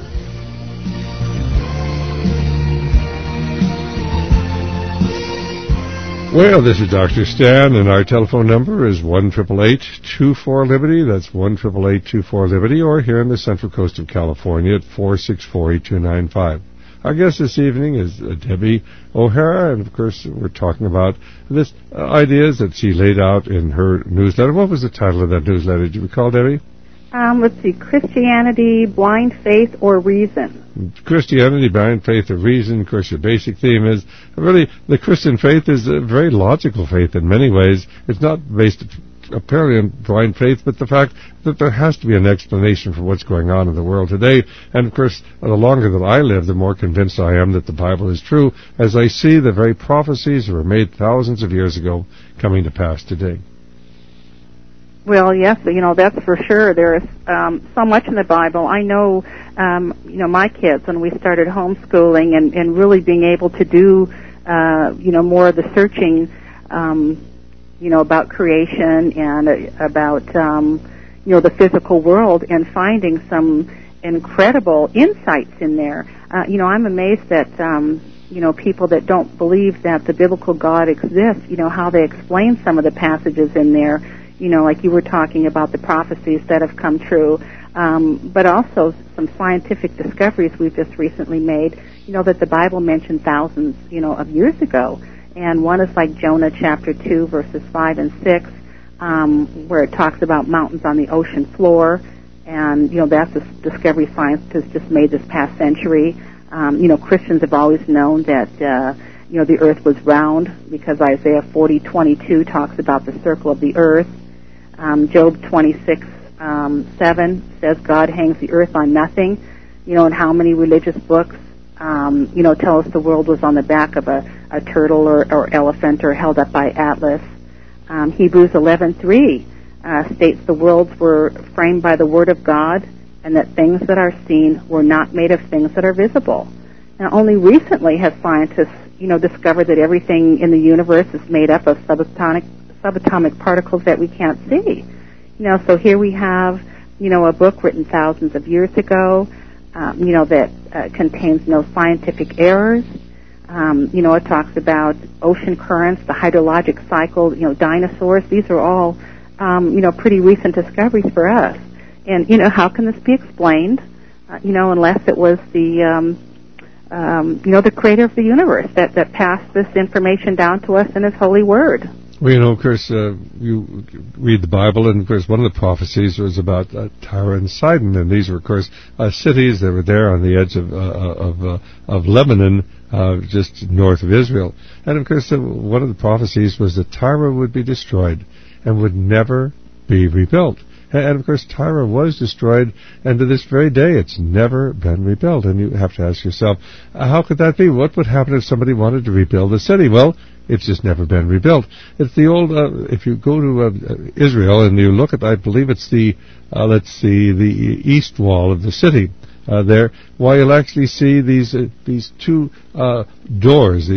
Well, this is Dr. Stan, and our telephone number is 1-888-24-LIBERTY. That's 1-888-24-LIBERTY, or here in the Central Coast of California at 464-8295. Our guest this evening is Debbie O'Hara, and of course we're talking about this ideas that she laid out in her newsletter. What was the title of that newsletter? Do you recall, Debbie? Let's see, Christianity, Blind Faith, or Reason. Christianity, Blind Faith, or Reason. Of course, your basic theme is really the Christian faith is a very logical faith in many ways. It's not based apparently in blind faith, but the fact that there has to be an explanation for what's going on in the world today. And of course, the longer that I live, the more convinced I am that the Bible is true, as I see the very prophecies that were made thousands of years ago coming to pass today. Well, yes, that's for sure. There is so much in the Bible. I know, my kids, when we started homeschooling and really being able to do, more of the searching, about creation and about, the physical world, and finding some incredible insights in there. I'm amazed that, people that don't believe that the biblical God exists, how they explain some of the passages in there. Like you were talking about the prophecies that have come true, but also some scientific discoveries we've just recently made, that the Bible mentioned thousands, of years ago. And one is like Jonah chapter 2, verses 5 and 6, where it talks about mountains on the ocean floor. And, that's a discovery scientists just made this past century. Christians have always known that, the earth was round, because Isaiah 40:22 talks about the circle of the earth. Job 26:7 says God hangs the earth on nothing. And how many religious books, tell us the world was on the back of a turtle or elephant, or held up by Atlas. Hebrews 11:3 states the worlds were framed by the word of God, and that things that are seen were not made of things that are visible. Now, only recently have scientists, discovered that everything in the universe is made up of subatomic particles that we can't see. So here we have, a book written thousands of years ago, that contains no scientific errors. It talks about ocean currents, the hydrologic cycle, dinosaurs. These are all, pretty recent discoveries for us. And, how can this be explained, unless it was the creator of the universe that passed this information down to us in his holy word. Well, of course, you read the Bible, and of course, one of the prophecies was about Tyre and Sidon, and these were, of course, cities that were there on the edge of Lebanon, just north of Israel. And of course, one of the prophecies was that Tyre would be destroyed and would never be rebuilt. And of course, Tyre was destroyed, and to this very day, it's never been rebuilt. And you have to ask yourself, how could that be? What would happen if somebody wanted to rebuild the city? Well, it's just never been rebuilt. It's the old, if you go to Israel and you look at, I believe it's the east wall of the city there, well, you'll actually see these two doors,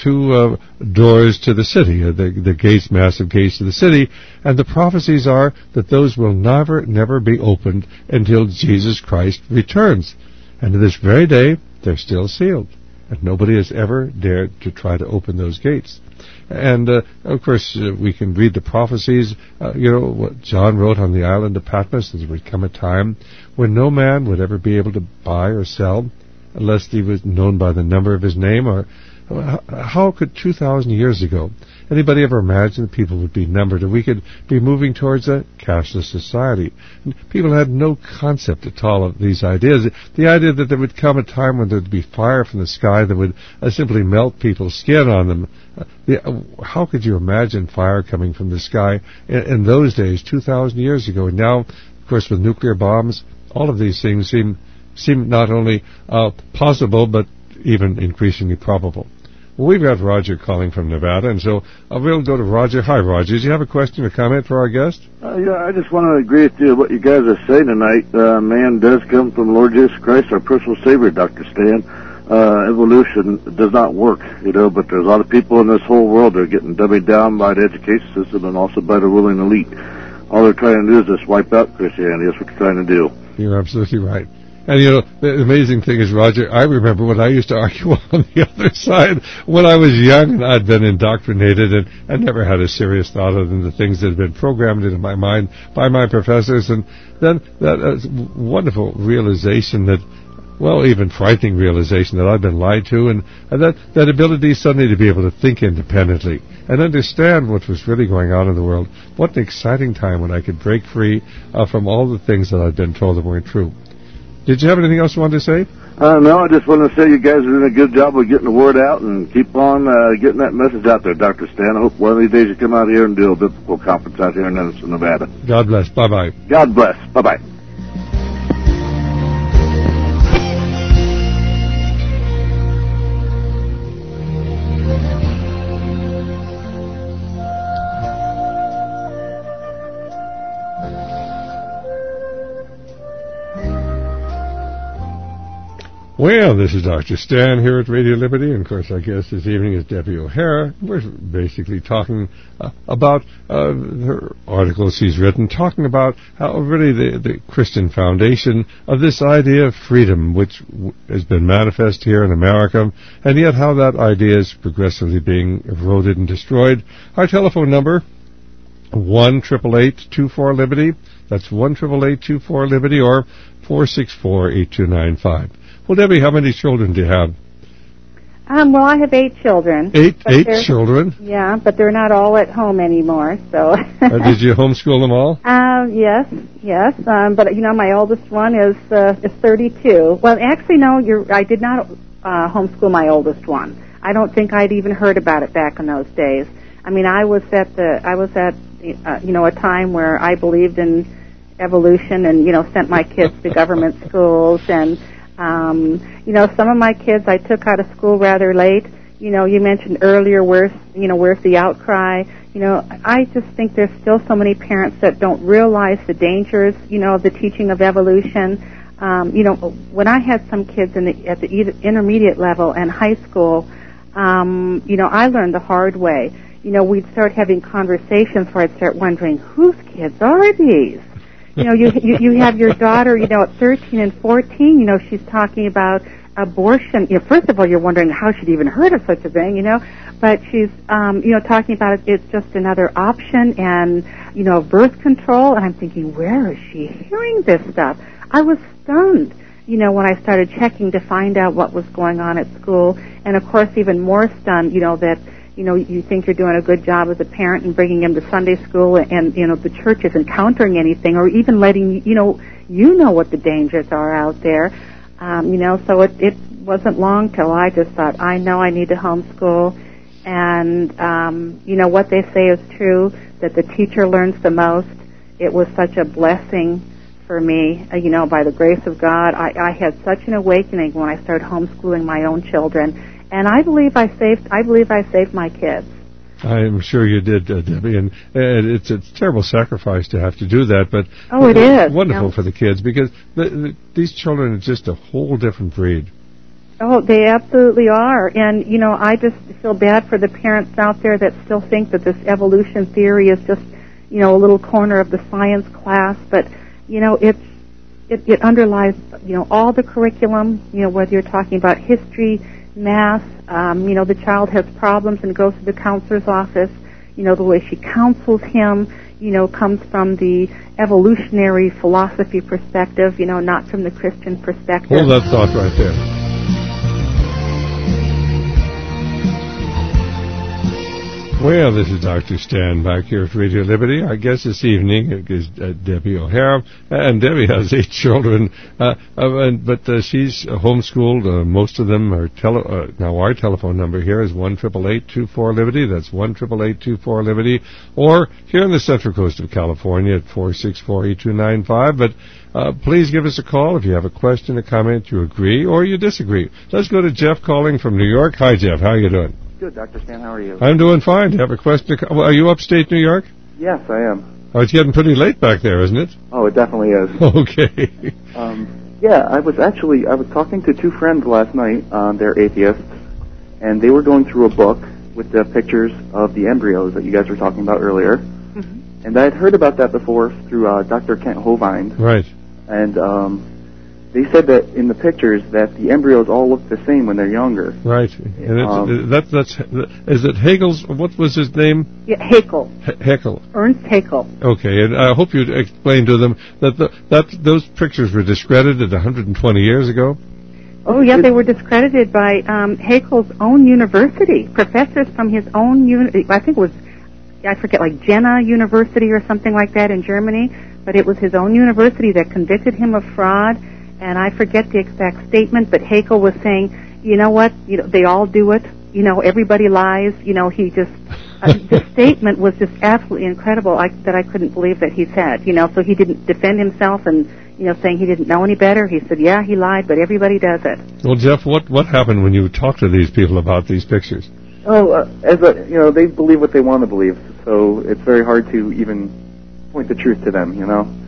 doors to the city, the gates, massive gates to the city, and the prophecies are that those will never be opened until Jesus Christ returns. And to this very day, they're still sealed. And nobody has ever dared to try to open those gates. And, of course, we can read the prophecies, what John wrote on the island of Patmos, that there would come a time when no man would ever be able to buy or sell unless he was known by the number of his name. Or how could 2,000 years ago anybody ever imagine that people would be numbered, or we could be moving towards a cashless society? And people had no concept at all of these ideas. The idea that there would come a time when there would be fire from the sky that would simply melt people's skin on them. How could you imagine fire coming from the sky in those days, 2,000 years ago? And now, of course, with nuclear bombs, all of these things seem not only possible, but even increasingly probable. Well, we've got Roger calling from Nevada, and so we'll go to Roger. Hi, Roger. Do you have a question or comment for our guest? Yeah, I just want to agree with you what you guys are saying tonight. Man does come from the Lord Jesus Christ, our personal Savior, Dr. Stan. Evolution does not work, but there's a lot of people in this whole world that are getting dummied down by the education system and also by the ruling elite. All they're trying to do is just wipe out Christianity. That's what they're trying to do. You're absolutely right. And, the amazing thing is, Roger, I remember when I used to argue on the other side when I was young and I'd been indoctrinated, and I never had a serious thought other than the things that had been programmed into my mind by my professors. And then that wonderful realization that, well, even frightening realization that I've been lied to, and that ability suddenly to be able to think independently and understand what was really going on in the world. What an exciting time when I could break free from all the things that I'd been told that weren't true. Did you have anything else you wanted to say? No, I just want to say you guys are doing a good job of getting the word out and keep on getting that message out there, Dr. Stan. I hope one of these days you come out here and do a biblical conference out here in Edison, Nevada. God bless. Bye-bye. God bless. Bye-bye. Well, this is Dr. Stan here at Radio Liberty, and of course our guest this evening is Debbie O'Hara. We're basically talking about her articles she's written, talking about how really the Christian foundation of this idea of freedom, which has been manifest here in America, and yet how that idea is progressively being eroded and destroyed. Our telephone number, 1-888-24-LIBERTY. That's 1-888-24-LIBERTY or 464-8295. Well, Debbie, how many children do you have? Well, I have 8 children. Eight children? Yeah, but they're not all at home anymore, so... Did you homeschool them all? Yes. But, my oldest one is 32. Well, actually, no, I did not homeschool my oldest one. I don't think I'd even heard about it back in those days. I mean, I was at a time where I believed in evolution and, sent my kids to government schools and... some of my kids I took out of school rather late. You mentioned earlier where's the outcry. I just think there's still so many parents that don't realize the dangers, of the teaching of evolution. When I had some kids at the intermediate level and high school, I learned the hard way. We'd start having conversations where I'd start wondering, whose kids are these? You have your daughter, at 13 and 14, she's talking about abortion. First of all, you're wondering how she'd even heard of such a thing, but she's, talking about it's just another option and, birth control. And I'm thinking, where is she hearing this stuff? I was stunned, when I started checking to find out what was going on at school. And, of course, even more stunned, that, you think you're doing a good job as a parent and bringing him to Sunday school and, the church isn't countering anything or even letting, you know what the dangers are out there. So it wasn't long till I just thought, I know I need to homeschool. And, what they say is true, that the teacher learns the most. It was such a blessing for me, by the grace of God. I had such an awakening when I started homeschooling my own children. And I believe I saved my kids. I'm sure you did, Debbie, and it's a terrible sacrifice to have to do that, but it is wonderful for the kids because these children are just a whole different breed. Oh, they absolutely are, and I just feel bad for the parents out there that still think that this evolution theory is just a little corner of the science class, but it underlies all the curriculum. Whether you're talking about history, math, the child has problems and goes to the counselor's office. The way she counsels him, comes from the evolutionary philosophy perspective, not from the Christian perspective. Hold that thought right there. Well, this is Dr. Stan back here at Radio Liberty. Our guest this evening is Debbie O'Hara, and Debbie has 8 children, but she's homeschooled. Most of them are now our telephone number here is 1-888-24-LIBERTY. That's 1-888-24-LIBERTY, or here on the Central Coast of California at 464-8295. But please give us a call if you have a question, a comment, you agree, or you disagree. Let's go to Jeff calling from New York. Hi, Jeff. How are you doing? Good, Dr. Stan. How are you? I'm doing fine. Do you have a question? Are you upstate New York? Yes, I am. Oh, it's getting pretty late back there, isn't it? Oh, it definitely is. Okay. I was talking to 2 friends last night. They're atheists, and they were going through a book with the pictures of the embryos that you guys were talking about earlier. Mm-hmm. And I had heard about that before through Dr. Kent Hovind. Right. And they said that in the pictures that the embryos all look the same when they're younger. Right. And is it Haeckel's, what was his name? Yeah, Haeckel. Haeckel. Ernst Haeckel. Okay, and I hope you explained to them that those pictures were discredited 120 years ago. Oh, yeah, they were discredited by Haeckel's own university. Professors from his own I think it was, I forget, like Jena University or something like that in Germany, but it was his own university that convicted him of fraud. and I forget the exact statement, but Haeckel was saying, you know what, they all do it, everybody lies, he just, the statement was just absolutely incredible that I couldn't believe that he said, so he didn't defend himself and, saying he didn't know any better. He said, yeah, he lied, but everybody does it. Well, Jeff, what happened when you talked to these people about these pictures? Oh, they believe what they want to believe, so it's very hard to even point the truth to them,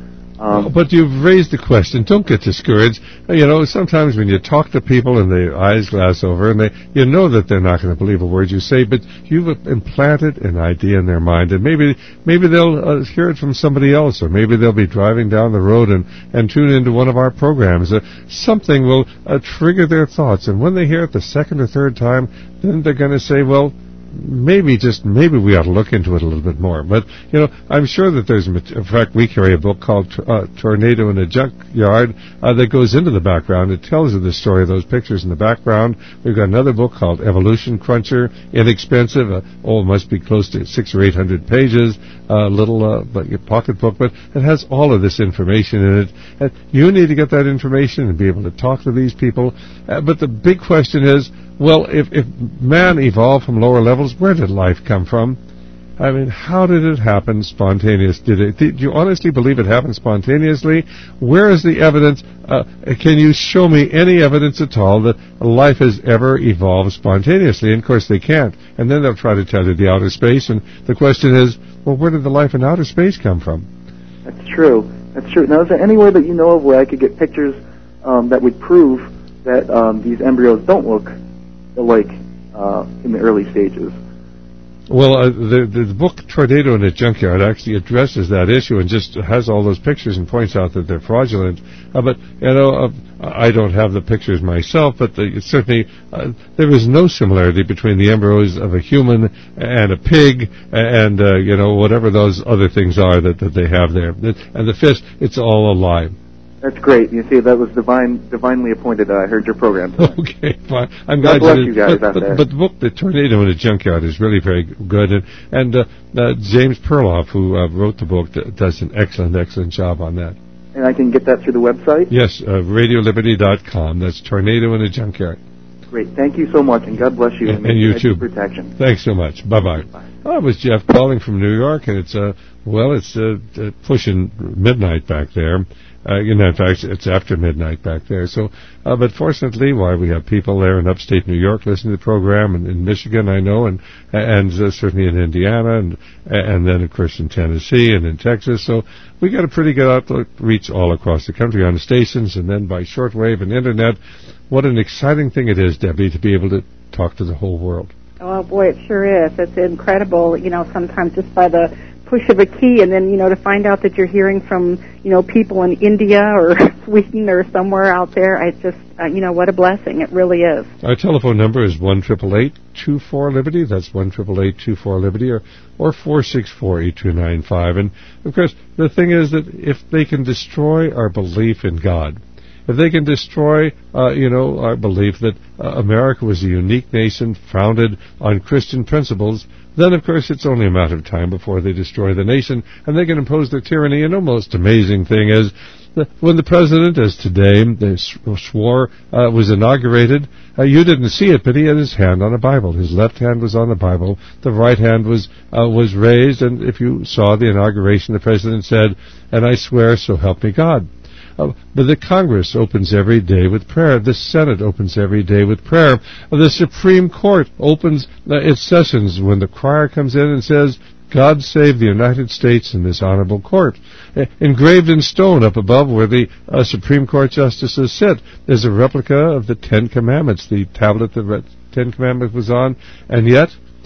But you've raised the question. Don't get discouraged. Sometimes when you talk to people and their eyes glass over, and you know that they're not going to believe a word you say, but you've implanted an idea in their mind, and maybe they'll hear it from somebody else, or maybe they'll be driving down the road and tune into one of our programs. Something will trigger their thoughts, and when they hear it the second or third time, then they're going to say, well, maybe we ought to look into it a little bit more. But, I'm sure that in fact, we carry a book called Tornado in a Junkyard that goes into the background. It tells you the story of those pictures in the background. We've got another book called Evolution Cruncher, inexpensive, must be close to 600 or 800 pages, little pocket book, but it has all of this information in it. And you need to get that information and be able to talk to these people. But the big question is, well, if man evolved from lower levels, where did life come from? I mean, how did it happen spontaneously? Did you honestly believe it happened spontaneously? Where is the evidence? Can you show me any evidence at all that life has ever evolved spontaneously? And of course they can't. And then they'll try to tell you the outer space, and the question is, well, where did the life in outer space come from? That's true. Now, is there any way that you know of where I could get pictures that would prove that these embryos don't look alike in the early stages? Well, the book Tornado in a Junkyard actually addresses that issue and just has all those pictures and points out that they're fraudulent. But I don't have the pictures myself, but certainly there is no similarity between the embryos of a human and a pig and whatever those other things are that they have there. And the fish, it's all a lie. That's great. You see, that was divinely appointed. I heard your program tonight. Okay, fine. I'm glad God bless you guys out there. But the book, The Tornado in a Junkyard, is really very good. And James Perloff, who wrote the book, does an excellent job on that. And I can get that through the website? Yes, RadioLiberty.com. That's Tornado in a Junkyard. Great. Thank you so much, and God bless you. And you too. Protection. Thanks so much. Bye-bye. Bye. Oh, it was Jeff calling from New York, and it's pushing midnight back there. In fact, it's after midnight back there. So, but fortunately, why we have people there in upstate New York listening to the program, and in Michigan, I know, and certainly in Indiana, and then of course in Tennessee and in Texas. So we got a pretty good outreach all across the country on the stations, and then by shortwave and internet. What an exciting thing it is, Debbie, to be able to talk to the whole world. Oh boy, it sure is. It's incredible. Sometimes just by the push of a key, and then to find out that you're hearing from people in India or Sweden or somewhere out there. It's just what a blessing it really is. Our telephone number is 1-888-24-LIBERTY. That's 1-888-24-LIBERTY or 464-8295. And of course, the thing is that if they can destroy our belief in God, if they can destroy, our belief that America was a unique nation founded on Christian principles, then, of course, it's only a matter of time before they destroy the nation, and they can impose their tyranny. And the most amazing thing is that when the president, as today, was inaugurated, you didn't see it, but he had his hand on a Bible. His left hand was on the Bible. The right hand was raised, and if you saw the inauguration, the president said, "And I swear, so help me God." But the Congress opens every day with prayer. The Senate opens every day with prayer. The Supreme Court opens its sessions when the crier comes in and says, "God save the United States in this honorable court." Engraved in stone up above where the Supreme Court justices sit is a replica of the Ten Commandments, the tablet the Ten Commandments was on, and yet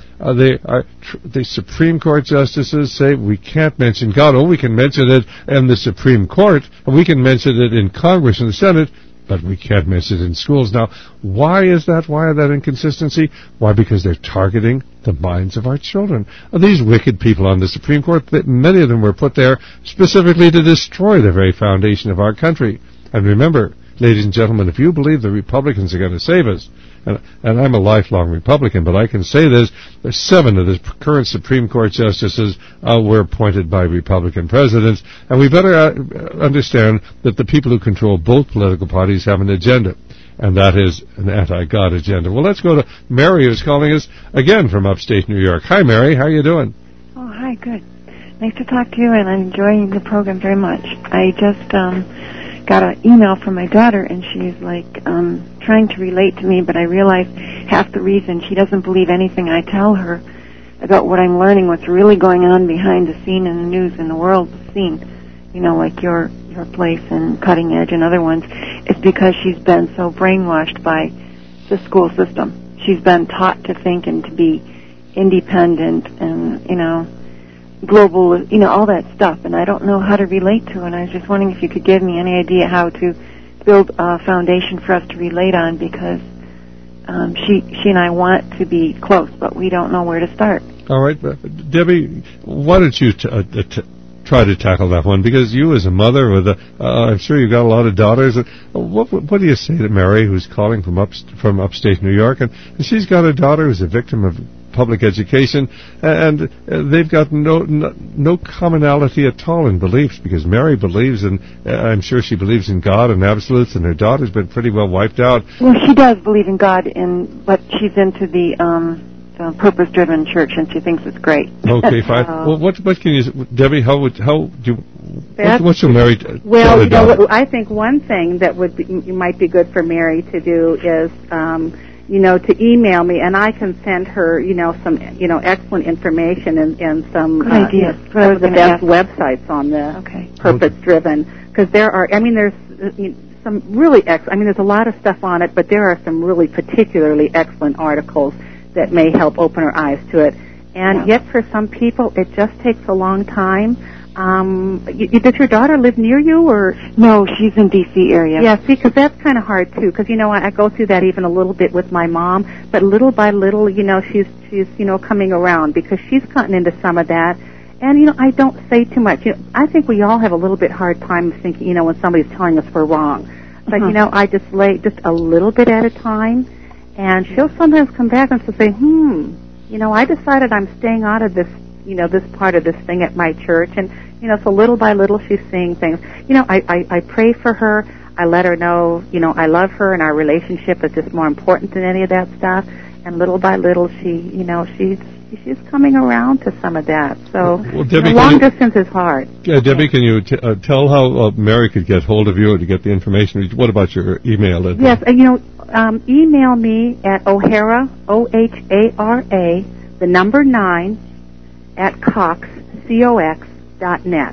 the Supreme Court justices say we can't mention God. Oh, we can mention it in the Supreme Court, and we can mention it in Congress and the Senate, but we can't mention it in schools. Now, why is that? Why is that inconsistency? Why? Because they're targeting the minds of our children. These wicked people on the Supreme Court, many of them were put there specifically to destroy the very foundation of our country. And remember, ladies and gentlemen, if you believe the Republicans are going to save us, and I'm a lifelong Republican, but I can say this, there's 7 of the current Supreme Court justices were appointed by Republican presidents, and we better understand that the people who control both political parties have an agenda, and that is an anti-God agenda. Well, let's go to Mary, who's calling us again from upstate New York. Hi, Mary. How are you doing? Oh, hi. Good. Nice to talk to you, and I'm enjoying the program very much. I just got an email from my daughter, and she's like trying to relate to me, but I realize half the reason she doesn't believe anything I tell her about what I'm learning, what's really going on behind the scene in the news and the world scene, you know, like your place and Cutting Edge and other ones, is because she's been so brainwashed by the school system. She's been taught to think and to be independent and, you know, global, you know, all that stuff, and I don't know how to relate to it. And I was just wondering if you could give me any idea how to build a foundation for us to relate on, because she and I want to be close, but we don't know where to start. All right, Debbie, why don't you try to tackle that one, because you as a mother with I'm sure you've got a lot of daughters. What do you say to Mary, who's calling from upstate New York, and she's got a daughter who's a victim of public education, and they've got no commonality at all in beliefs, because Mary believes in, I'm sure she believes in God and absolutes, and her daughter's been pretty well wiped out. Well, she does believe in God, but she's into the purpose-driven church, and she thinks it's great. Okay, fine. Well, what can you, Debbie? What should Mary? Well, you know, I think one thing that might be good for Mary to do is, you know, to email me, and I can send her, you know, some, you know, excellent information and some good ideas. Some of the best websites on the purpose-driven, because there are, I mean, there's some really there's a lot of stuff on it, but there are some really particularly excellent articles that may help open our eyes to it. And yet for some people, it just takes a long time. Does your daughter live near you, or? No, she's in D.C. area. Yeah, see, because that's kind of hard, too, because, you know, I go through that even a little bit with my mom, but little by little, you know, she's you know, coming around, because she's gotten into some of that. And, you know, I don't say too much. You know, I think we all have a little bit hard time thinking, you know, when somebody's telling us we're wrong. But, you know, I just lay just a little bit at a time, and she'll sometimes come back and she'll say, you know, I decided I'm staying out of this, you know, this part of this thing at my church. And, you know, so little by little she's seeing things. You know, I pray for her. I let her know, you know, I love her, and our relationship is just more important than any of that stuff. And little by little she, you know, she's coming around to some of that. So Debbie, long distance is hard. Yeah, Debbie, can you tell how Mary could get hold of you or to get the information? What about your email address? Yes, you know, email me at O'Hara, OHARA, the number 9, at Cox, COX.net.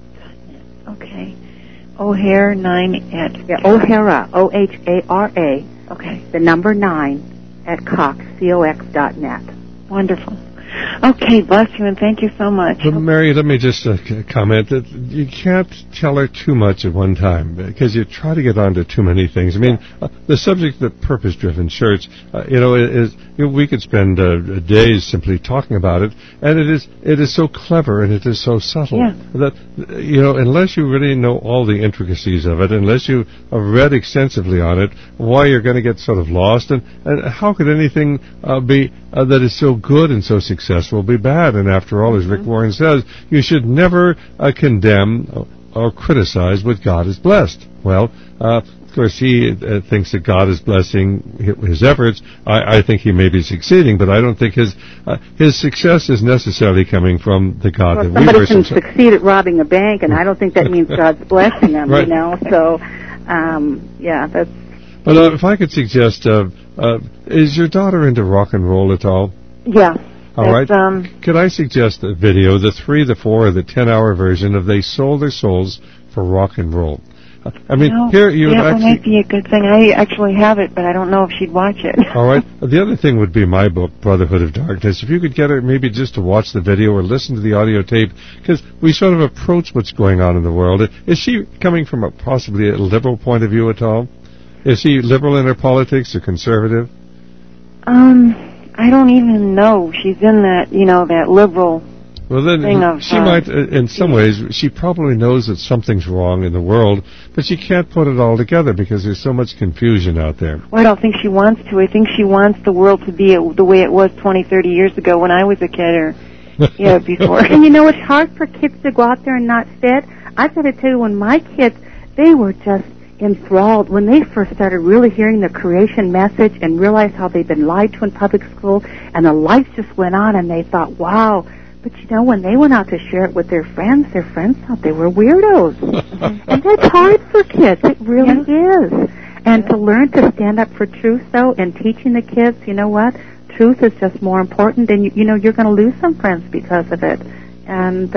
Okay. O'Hara 9 at... Yeah, O'Hara, OHARA. Okay. The number 9 at Cox, COX.net. Wonderful. Okay, bless you, and thank you so much. But Mary, let me just comment that you can't tell her too much at one time, because you try to get onto too many things. I mean, the subject of the purpose-driven church, you know, we could spend days simply talking about it, and it is so clever and it is so subtle that, you know, unless you really know all the intricacies of it, unless you have read extensively on it, why you're going to get sort of lost, and how could anything be that is so good and so successful be bad? And after all, as Rick Warren says, you should never condemn or criticize what God has blessed. Well, of course, he thinks that God is blessing his efforts. I think he may be succeeding, but I don't think his success is necessarily coming from the God that we worship. Somebody can succeed at robbing a bank, and I don't think that means God's blessing them, you know. So, yeah, that's... But if I could suggest, is your daughter into rock and roll at all? Yeah. All right. Could I suggest a video, the 3, the 4, or the 10-hour version of They Sold Their Souls for Rock and Roll? I mean, here you that might be a good thing. I actually have it, but I don't know if she'd watch it. All right. The other thing would be my book, Brotherhood of Darkness. If you could get her maybe just to watch the video or listen to the audio tape, because we sort of approach what's going on in the world. Is she coming from possibly a liberal point of view at all? Is she liberal in her politics or conservative? I don't even know. She's in that, you know, that liberal Well, then thing of she might, in some ways, she probably knows that something's wrong in the world, but she can't put it all together because there's so much confusion out there. Well, I don't think she wants to. I think she wants the world to be the way it was 20, 30 years ago when I was a kid, or before. And you know, it's hard for kids to go out there and not fit. I've got to tell you, when my kids, they were just enthralled when they first started really hearing the creation message and realized how they'd been lied to in public school, and the lights just went on, and they thought, wow. But you know, when they went out to share it with their friends thought they were weirdos. And that's hard for kids. It really is. And to learn to stand up for truth, though, and teaching the kids, you know what? Truth is just more important, and you know, you're going to lose some friends because of it. And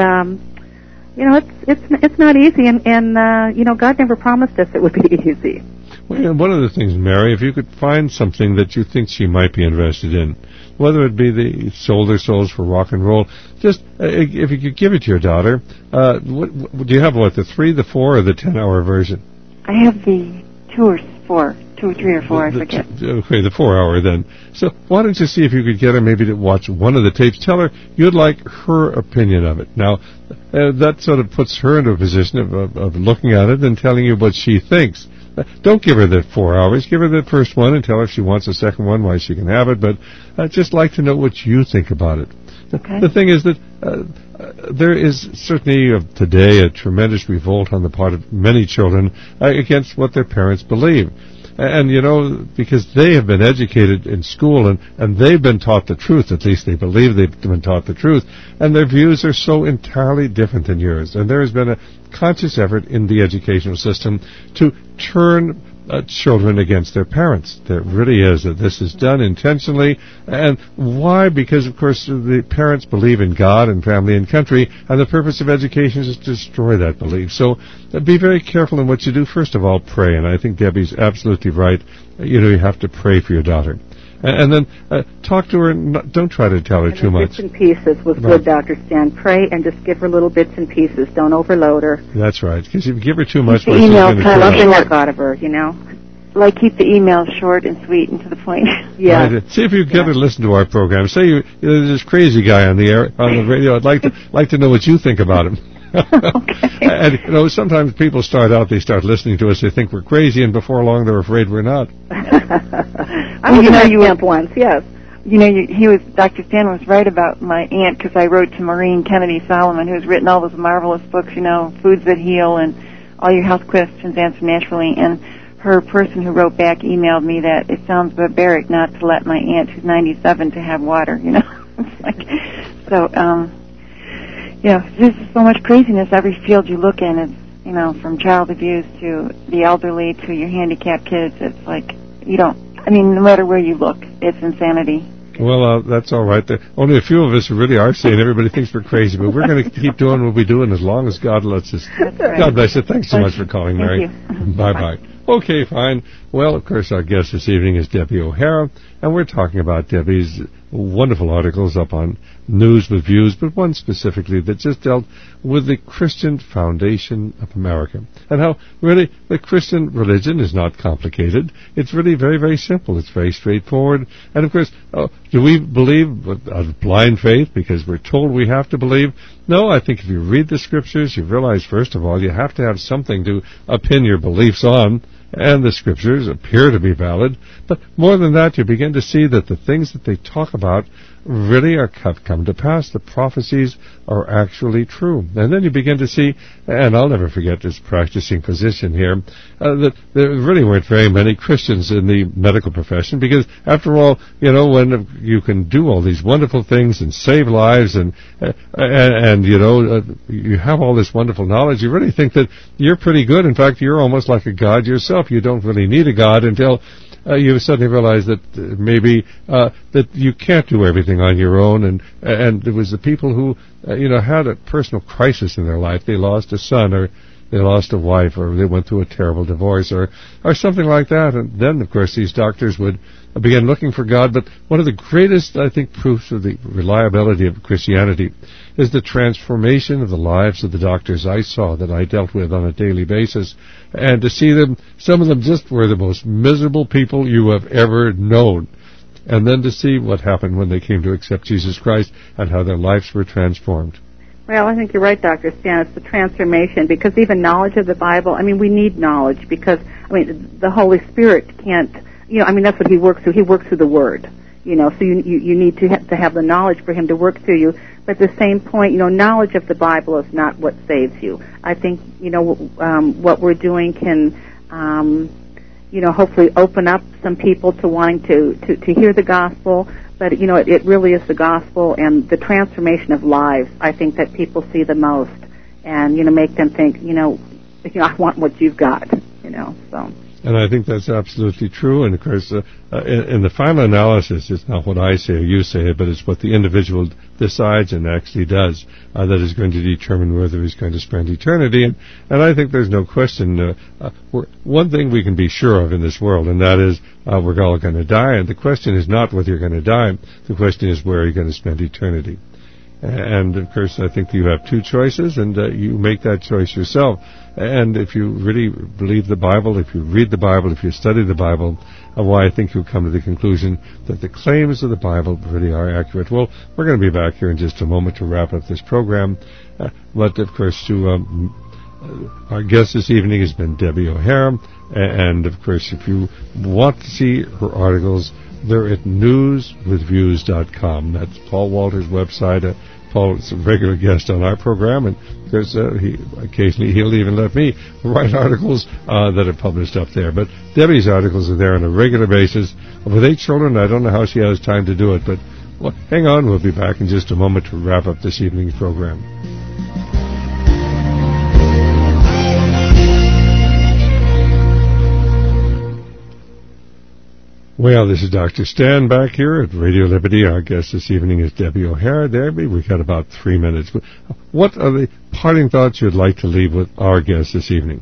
you know, it's not easy, and you know, God never promised us it would be easy. Well, one of the things, Mary, if you could find something that you think she might be interested in, whether it be the Sold Their Souls for Rock and Roll, just if you could give it to your daughter, do you have the 3, the 4, or the 10-hour version? I have the 2 or 3 or 4, I forget. Okay, the 4-hour then. So why don't you see if you could get her maybe to watch one of the tapes. Tell her you'd like her opinion of it. Now, that sort of puts her into a position of looking at it and telling you what she thinks. Don't give her the 4 hours. Give her the first one and tell her if she wants a second one, why she can have it. But I'd just like to know what you think about it. Okay. The thing is that there is certainly today a tremendous revolt on the part of many children against what their parents believe. And, you know, because they have been educated in school and they've been taught the truth, at least they believe they've been taught the truth, and their views are so entirely different than yours. And there has been a conscious effort in the educational system to turn children against their parents. There really is. This is done intentionally. And why? Because, of course, the parents believe in God and family and country, and the purpose of education is to destroy that belief. So be very careful in what you do. First of all, pray. And I think Debbie's absolutely right. You know, you have to pray for your daughter. And then talk to her, and don't try to tell her too much. Bits and pieces was good, Dr. Stan. Pray and just give her little bits and pieces. Don't overload her. That's right, because if you give her too much, the email kind of short out of her, you know. Like, keep the email short and sweet and to the point. Yeah. Right. See if you get her to listen to our program. Say there's this crazy guy on the air, on the radio. I'd like to know what you think about him. Okay. And you know, sometimes people they start listening to us, they think we're crazy, and before long they're afraid we're not. I was in camp once, yes. You know, Dr. Stan was right about my aunt, because I wrote to Maureen Kennedy Solomon, who's written all those marvelous books, you know, Foods That Heal and All Your Health Questions Answered Naturally, and her person who wrote back emailed me that it sounds barbaric not to let my aunt, who's 97, to have water, you know. It's like, so, yeah, there's so much craziness every field you look in. It's, you know, from child abuse to the elderly to your handicapped kids. It's like, no matter where you look, it's insanity. Well, that's all right. Only a few of us really are saying everybody thinks we're crazy, but we're going to keep doing what we're doing as long as God lets us. Right. God bless you. Thanks so much for calling, Mary. Thank you. Bye-bye. Okay, fine. Well, of course, our guest this evening is Debbie O'Hara, and we're talking about Debbie's wonderful articles up on News with Views, but one specifically that just dealt with the Christian Foundation of America, and how really the Christian religion is not complicated. It's really very, very simple. It's very straightforward. And of course, do we believe out of blind faith because we're told we have to believe? No, I think if you read the scriptures, you realize, first of all, you have to have something to pin your beliefs on, and the scriptures appear to be valid. But more than that, you begin to see that the things that they talk about really have come to pass. The prophecies are actually true. And then you begin to see, and I'll never forget as practicing physician here, that there really weren't very many Christians in the medical profession, because after all, you know, when you can do all these wonderful things and save lives and you know, you have all this wonderful knowledge, you really think that you're pretty good. In fact, you're almost like a god yourself. You don't really need a god until you suddenly realize that maybe that you can't do everything on your own, and it was the people who you know, had a personal crisis in their life. They lost a son, or they lost a wife, or they went through a terrible divorce, or something like that. And then, of course, these doctors would begin looking for God. But one of the greatest, I think, proofs of the reliability of Christianity is the transformation of the lives of the doctors I saw, that I dealt with on a daily basis. And to see them, some of them just were the most miserable people you have ever known. and then to see what happened when they came to accept Jesus Christ and how their lives were transformed. Well, I think you're right, Dr. Stan. It's the transformation, because even knowledge of the Bible, we need knowledge, because, the Holy Spirit can't, that's what He works through. He works through the Word, so you need to have the knowledge for Him to work through you. But at the same point, knowledge of the Bible is not what saves you. I think, what we're doing can, hopefully open up some people to wanting to hear the gospel. But, it really is the gospel and the transformation of lives, I think, that people see the most, and, make them think, I want what you've got, so. And I think that's absolutely true. And, of course, in the final analysis, it's not what I say or you say, but it's what the individual decides and actually does that is going to determine whether he's going to spend eternity. And I think there's no question. One thing we can be sure of in this world, and that is we're all going to die. And the question is not whether you're going to die. The question is where you're going to spend eternity. And, of course, I think you have two choices, and you make that choice yourself. And if you really believe the Bible, if you read the Bible, if you study the Bible, I think you'll come to the conclusion that the claims of the Bible really are accurate. Well, we're going to be back here in just a moment to wrap up this program. But, of course, our guest this evening has been Debbie O'Hare. And, of course, if you want to see her articles, they're at newswithviews.com. That's Paul Walter's website. Paul is a regular guest on our program, and there's occasionally he'll even let me write articles that are published up there. But Debbie's articles are there on a regular basis. With 8 children, I don't know how she has time to do it, but hang on, we'll be back in just a moment to wrap up this evening's program. Well, this is Dr. Stan back here at Radio Liberty. Our guest this evening is Debbie O'Hare. Debbie, we've got about 3 minutes. What are the parting thoughts you'd like to leave with our guest this evening?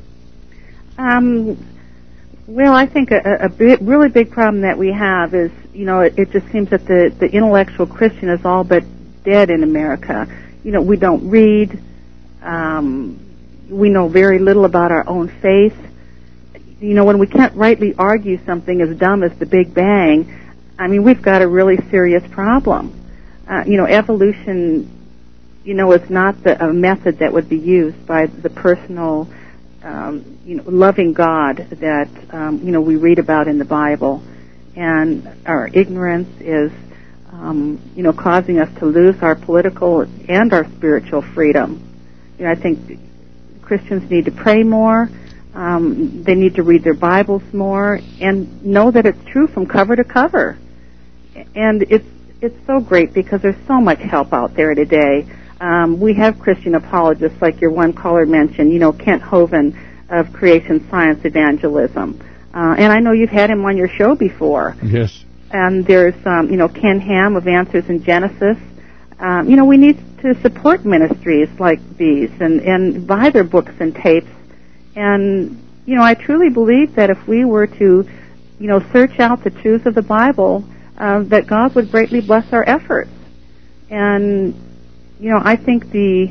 Well, I think a really big problem that we have is, it just seems that the intellectual Christian is all but dead in America. We don't read. We know very little about our own faith. When we can't rightly argue something as dumb as the Big Bang, we've got a really serious problem. Evolution, is not a method that would be used by the personal, loving God that, we read about in the Bible. And our ignorance is, causing us to lose our political and our spiritual freedom. I think Christians need to pray more. They need to read their Bibles more and know that it's true from cover to cover. And it's so great because there's so much help out there today. We have Christian apologists like your one caller mentioned, Kent Hovind of Creation Science Evangelism. And I know you've had him on your show before. Yes. And there's, Ken Ham of Answers in Genesis. We need to support ministries like these and buy their books and tapes. And, I truly believe that if we were to, search out the truths of the Bible, that God would greatly bless our efforts. And, I think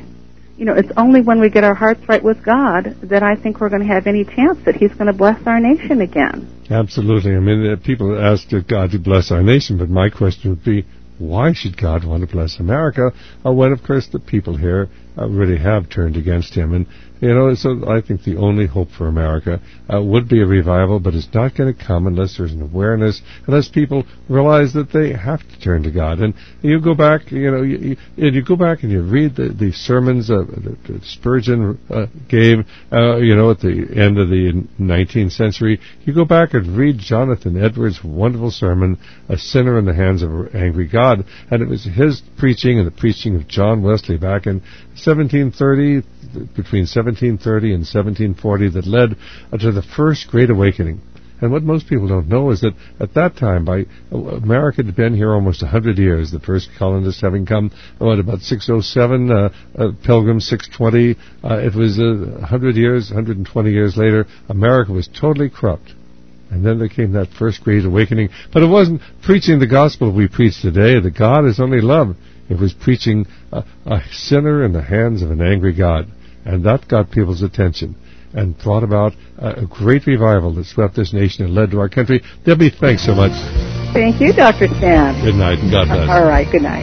it's only when we get our hearts right with God that I think we're going to have any chance that He's going to bless our nation again. Absolutely. People ask God to bless our nation, but my question would be, why should God want to bless America when, of course, the people here really have turned against Him? And, so I think the only hope for America would be a revival, but it's not going to come unless there's an awareness, unless people realize that they have to turn to God. And you go back, you go back and you read the sermons that Spurgeon gave, at the end of the 19th century. You go back and read Jonathan Edwards' wonderful sermon, A Sinner in the Hands of an Angry God. And it was his preaching and the preaching of John Wesley back in 1730, between 1730 and 1740, that led to the First Great Awakening. And what most people don't know is that at that time, America had been here almost 100 years, the first colonists having come, about 607, Pilgrims 620. It was 100 years, 120 years later, America was totally corrupt. And then there came that First Great Awakening. But it wasn't preaching the gospel we preach today, that God is only love. It was preaching a sinner in the hands of an angry God. And that got people's attention and brought about a great revival that swept this nation and led to our country. Debbie, thanks so much. Thank you, Dr. Stan. Good night, and God bless. All right, good night.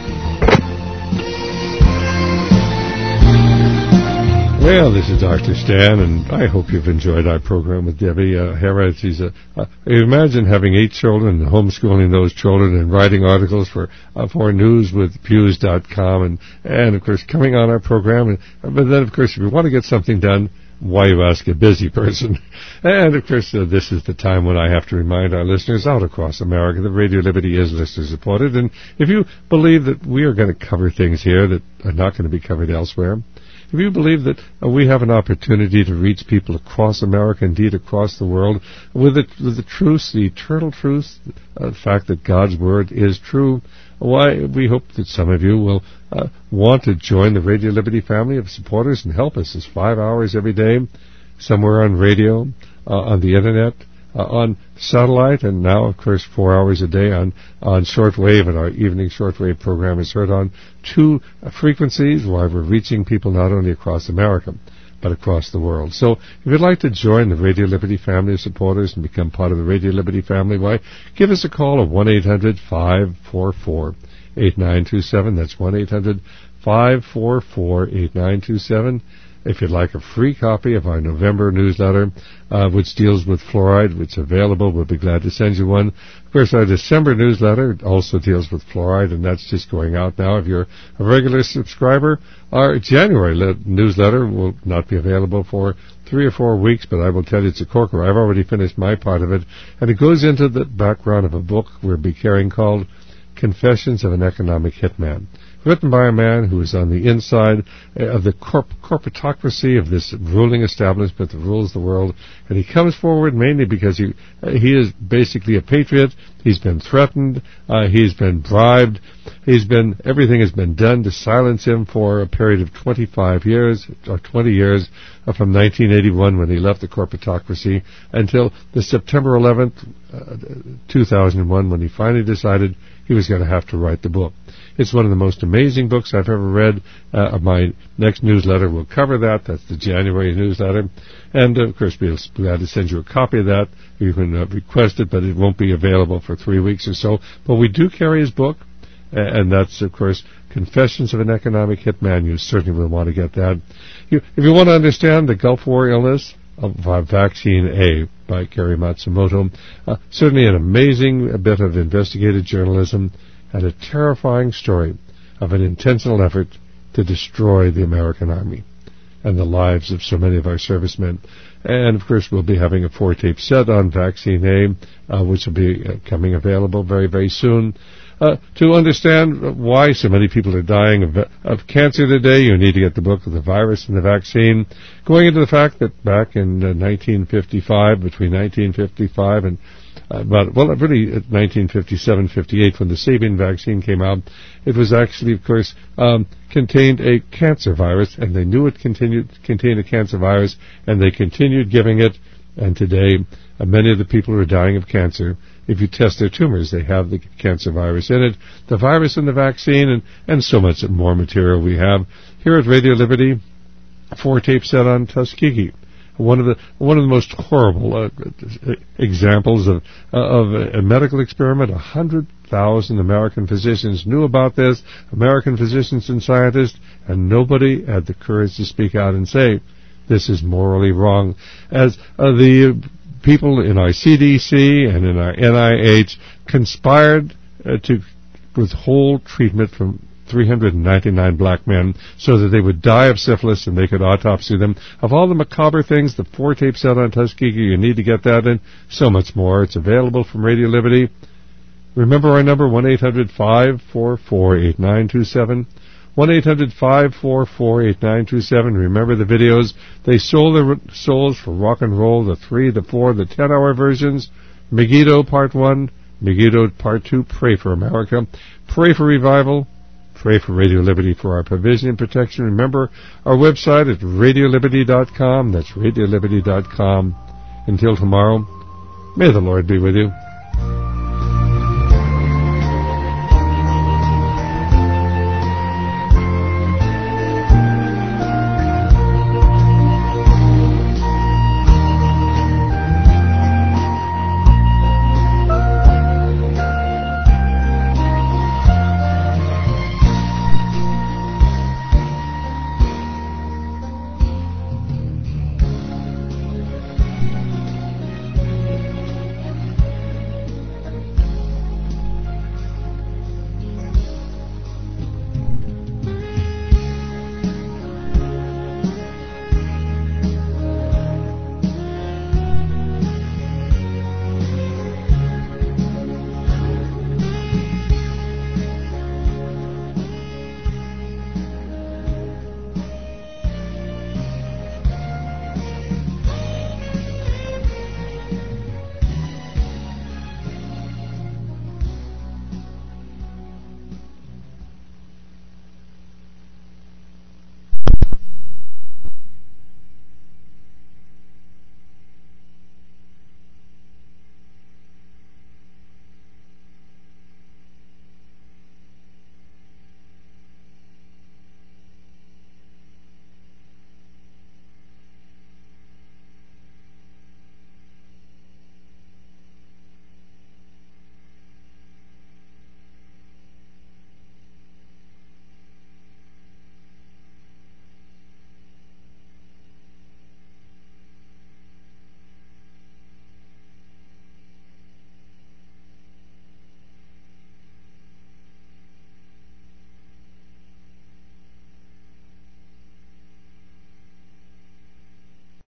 Well, this is Dr. Stan, and I hope you've enjoyed our program with Debbie Hera. Imagine having 8 children and homeschooling those children and writing articles for newswithpews.com and of course, coming on our program. But then, of course, if you want to get something done, why you ask a busy person? And, of course, this is the time when I have to remind our listeners out across America that Radio Liberty is listener-supported. And if you believe that we are going to cover things here that are not going to be covered elsewhere, if you believe that we have an opportunity to reach people across America, indeed across the world, with the truth, the eternal truth, the fact that God's Word is true, why, we hope that some of you will want to join the Radio Liberty family of supporters and help us. It's 5 hours every day, somewhere on radio, on the Internet, on satellite, and now, of course, 4 hours a day on shortwave, and our evening shortwave program is heard on 2 frequencies, while we're reaching people not only across America, but across the world. So, if you'd like to join the Radio Liberty family of supporters and become part of the Radio Liberty family, why, give us a call at 1-800-544-8927. That's 1-800-544-8927. If you'd like a free copy of our November newsletter, which deals with fluoride, which is available, we'll be glad to send you one. Of course, our December newsletter also deals with fluoride, and that's just going out now. If you're a regular subscriber, our January newsletter will not be available for 3 or 4 weeks, but I will tell you it's a corker. I've already finished my part of it, and it goes into the background of a book we'll be carrying called Confessions of an Economic Hitman, written by a man who is on the inside of the corporatocracy of this ruling establishment that rules the world, and he comes forward mainly because he is basically a patriot. He's been threatened, he's been bribed, everything has been done to silence him for a period of 25 years, or 20 years, from 1981 when he left the corporatocracy until the September 11th, 2001, when he finally decided he was going to have to write the book. It's one of the most amazing books I've ever read. My next newsletter will cover that. That's the January newsletter. And, of course, we'll be glad to send you a copy of that. You can request it, but it won't be available for 3 weeks or so. But we do carry his book, and that's, of course, Confessions of an Economic Hitman. You certainly will want to get that. If you want to understand the Gulf War illness of Vaccine A by Kerry Matsumoto, certainly an amazing bit of investigative journalism, and a terrifying story of an intentional effort to destroy the American Army and the lives of so many of our servicemen. And, of course, we'll be having a 4-tape set on Vaccine A, which will be coming available very, very soon. To understand why so many people are dying of cancer today, you need to get the book of The Virus and the Vaccine, going into the fact that back in 1955, between 1955 and really 1957-58, when the Sabin vaccine came out, it was actually, of course, contained a cancer virus, and they knew it contained a cancer virus, and they continued giving it, and today, many of the people who are dying of cancer, if you test their tumors, they have the cancer virus in it, the virus and the vaccine, and so much more material we have. Here at Radio Liberty, 4-tape set on Tuskegee. One of the most horrible examples of a medical experiment. 100,000 American physicians knew about this, American physicians and scientists, and nobody had the courage to speak out and say, this is morally wrong. As the people in our CDC and in our NIH conspired to withhold treatment from 399 black men so that they would die of syphilis and they could autopsy them. Of all the macabre things, the 4-tape set on Tuskegee, you need to get that in. So much more. It's available from Radio Liberty. Remember our number, 1-800-544-8927. 1-800-544-8927. Remember the videos. They sold their souls for rock and roll, the 3, the 4, the 10-hour versions. Megiddo Part 1, Megiddo Part 2. Pray for America. Pray for revival. Pray for Radio Liberty for our provision and protection. Remember our website at radioliberty.com. That's radioliberty.com. Until tomorrow, may the Lord be with you.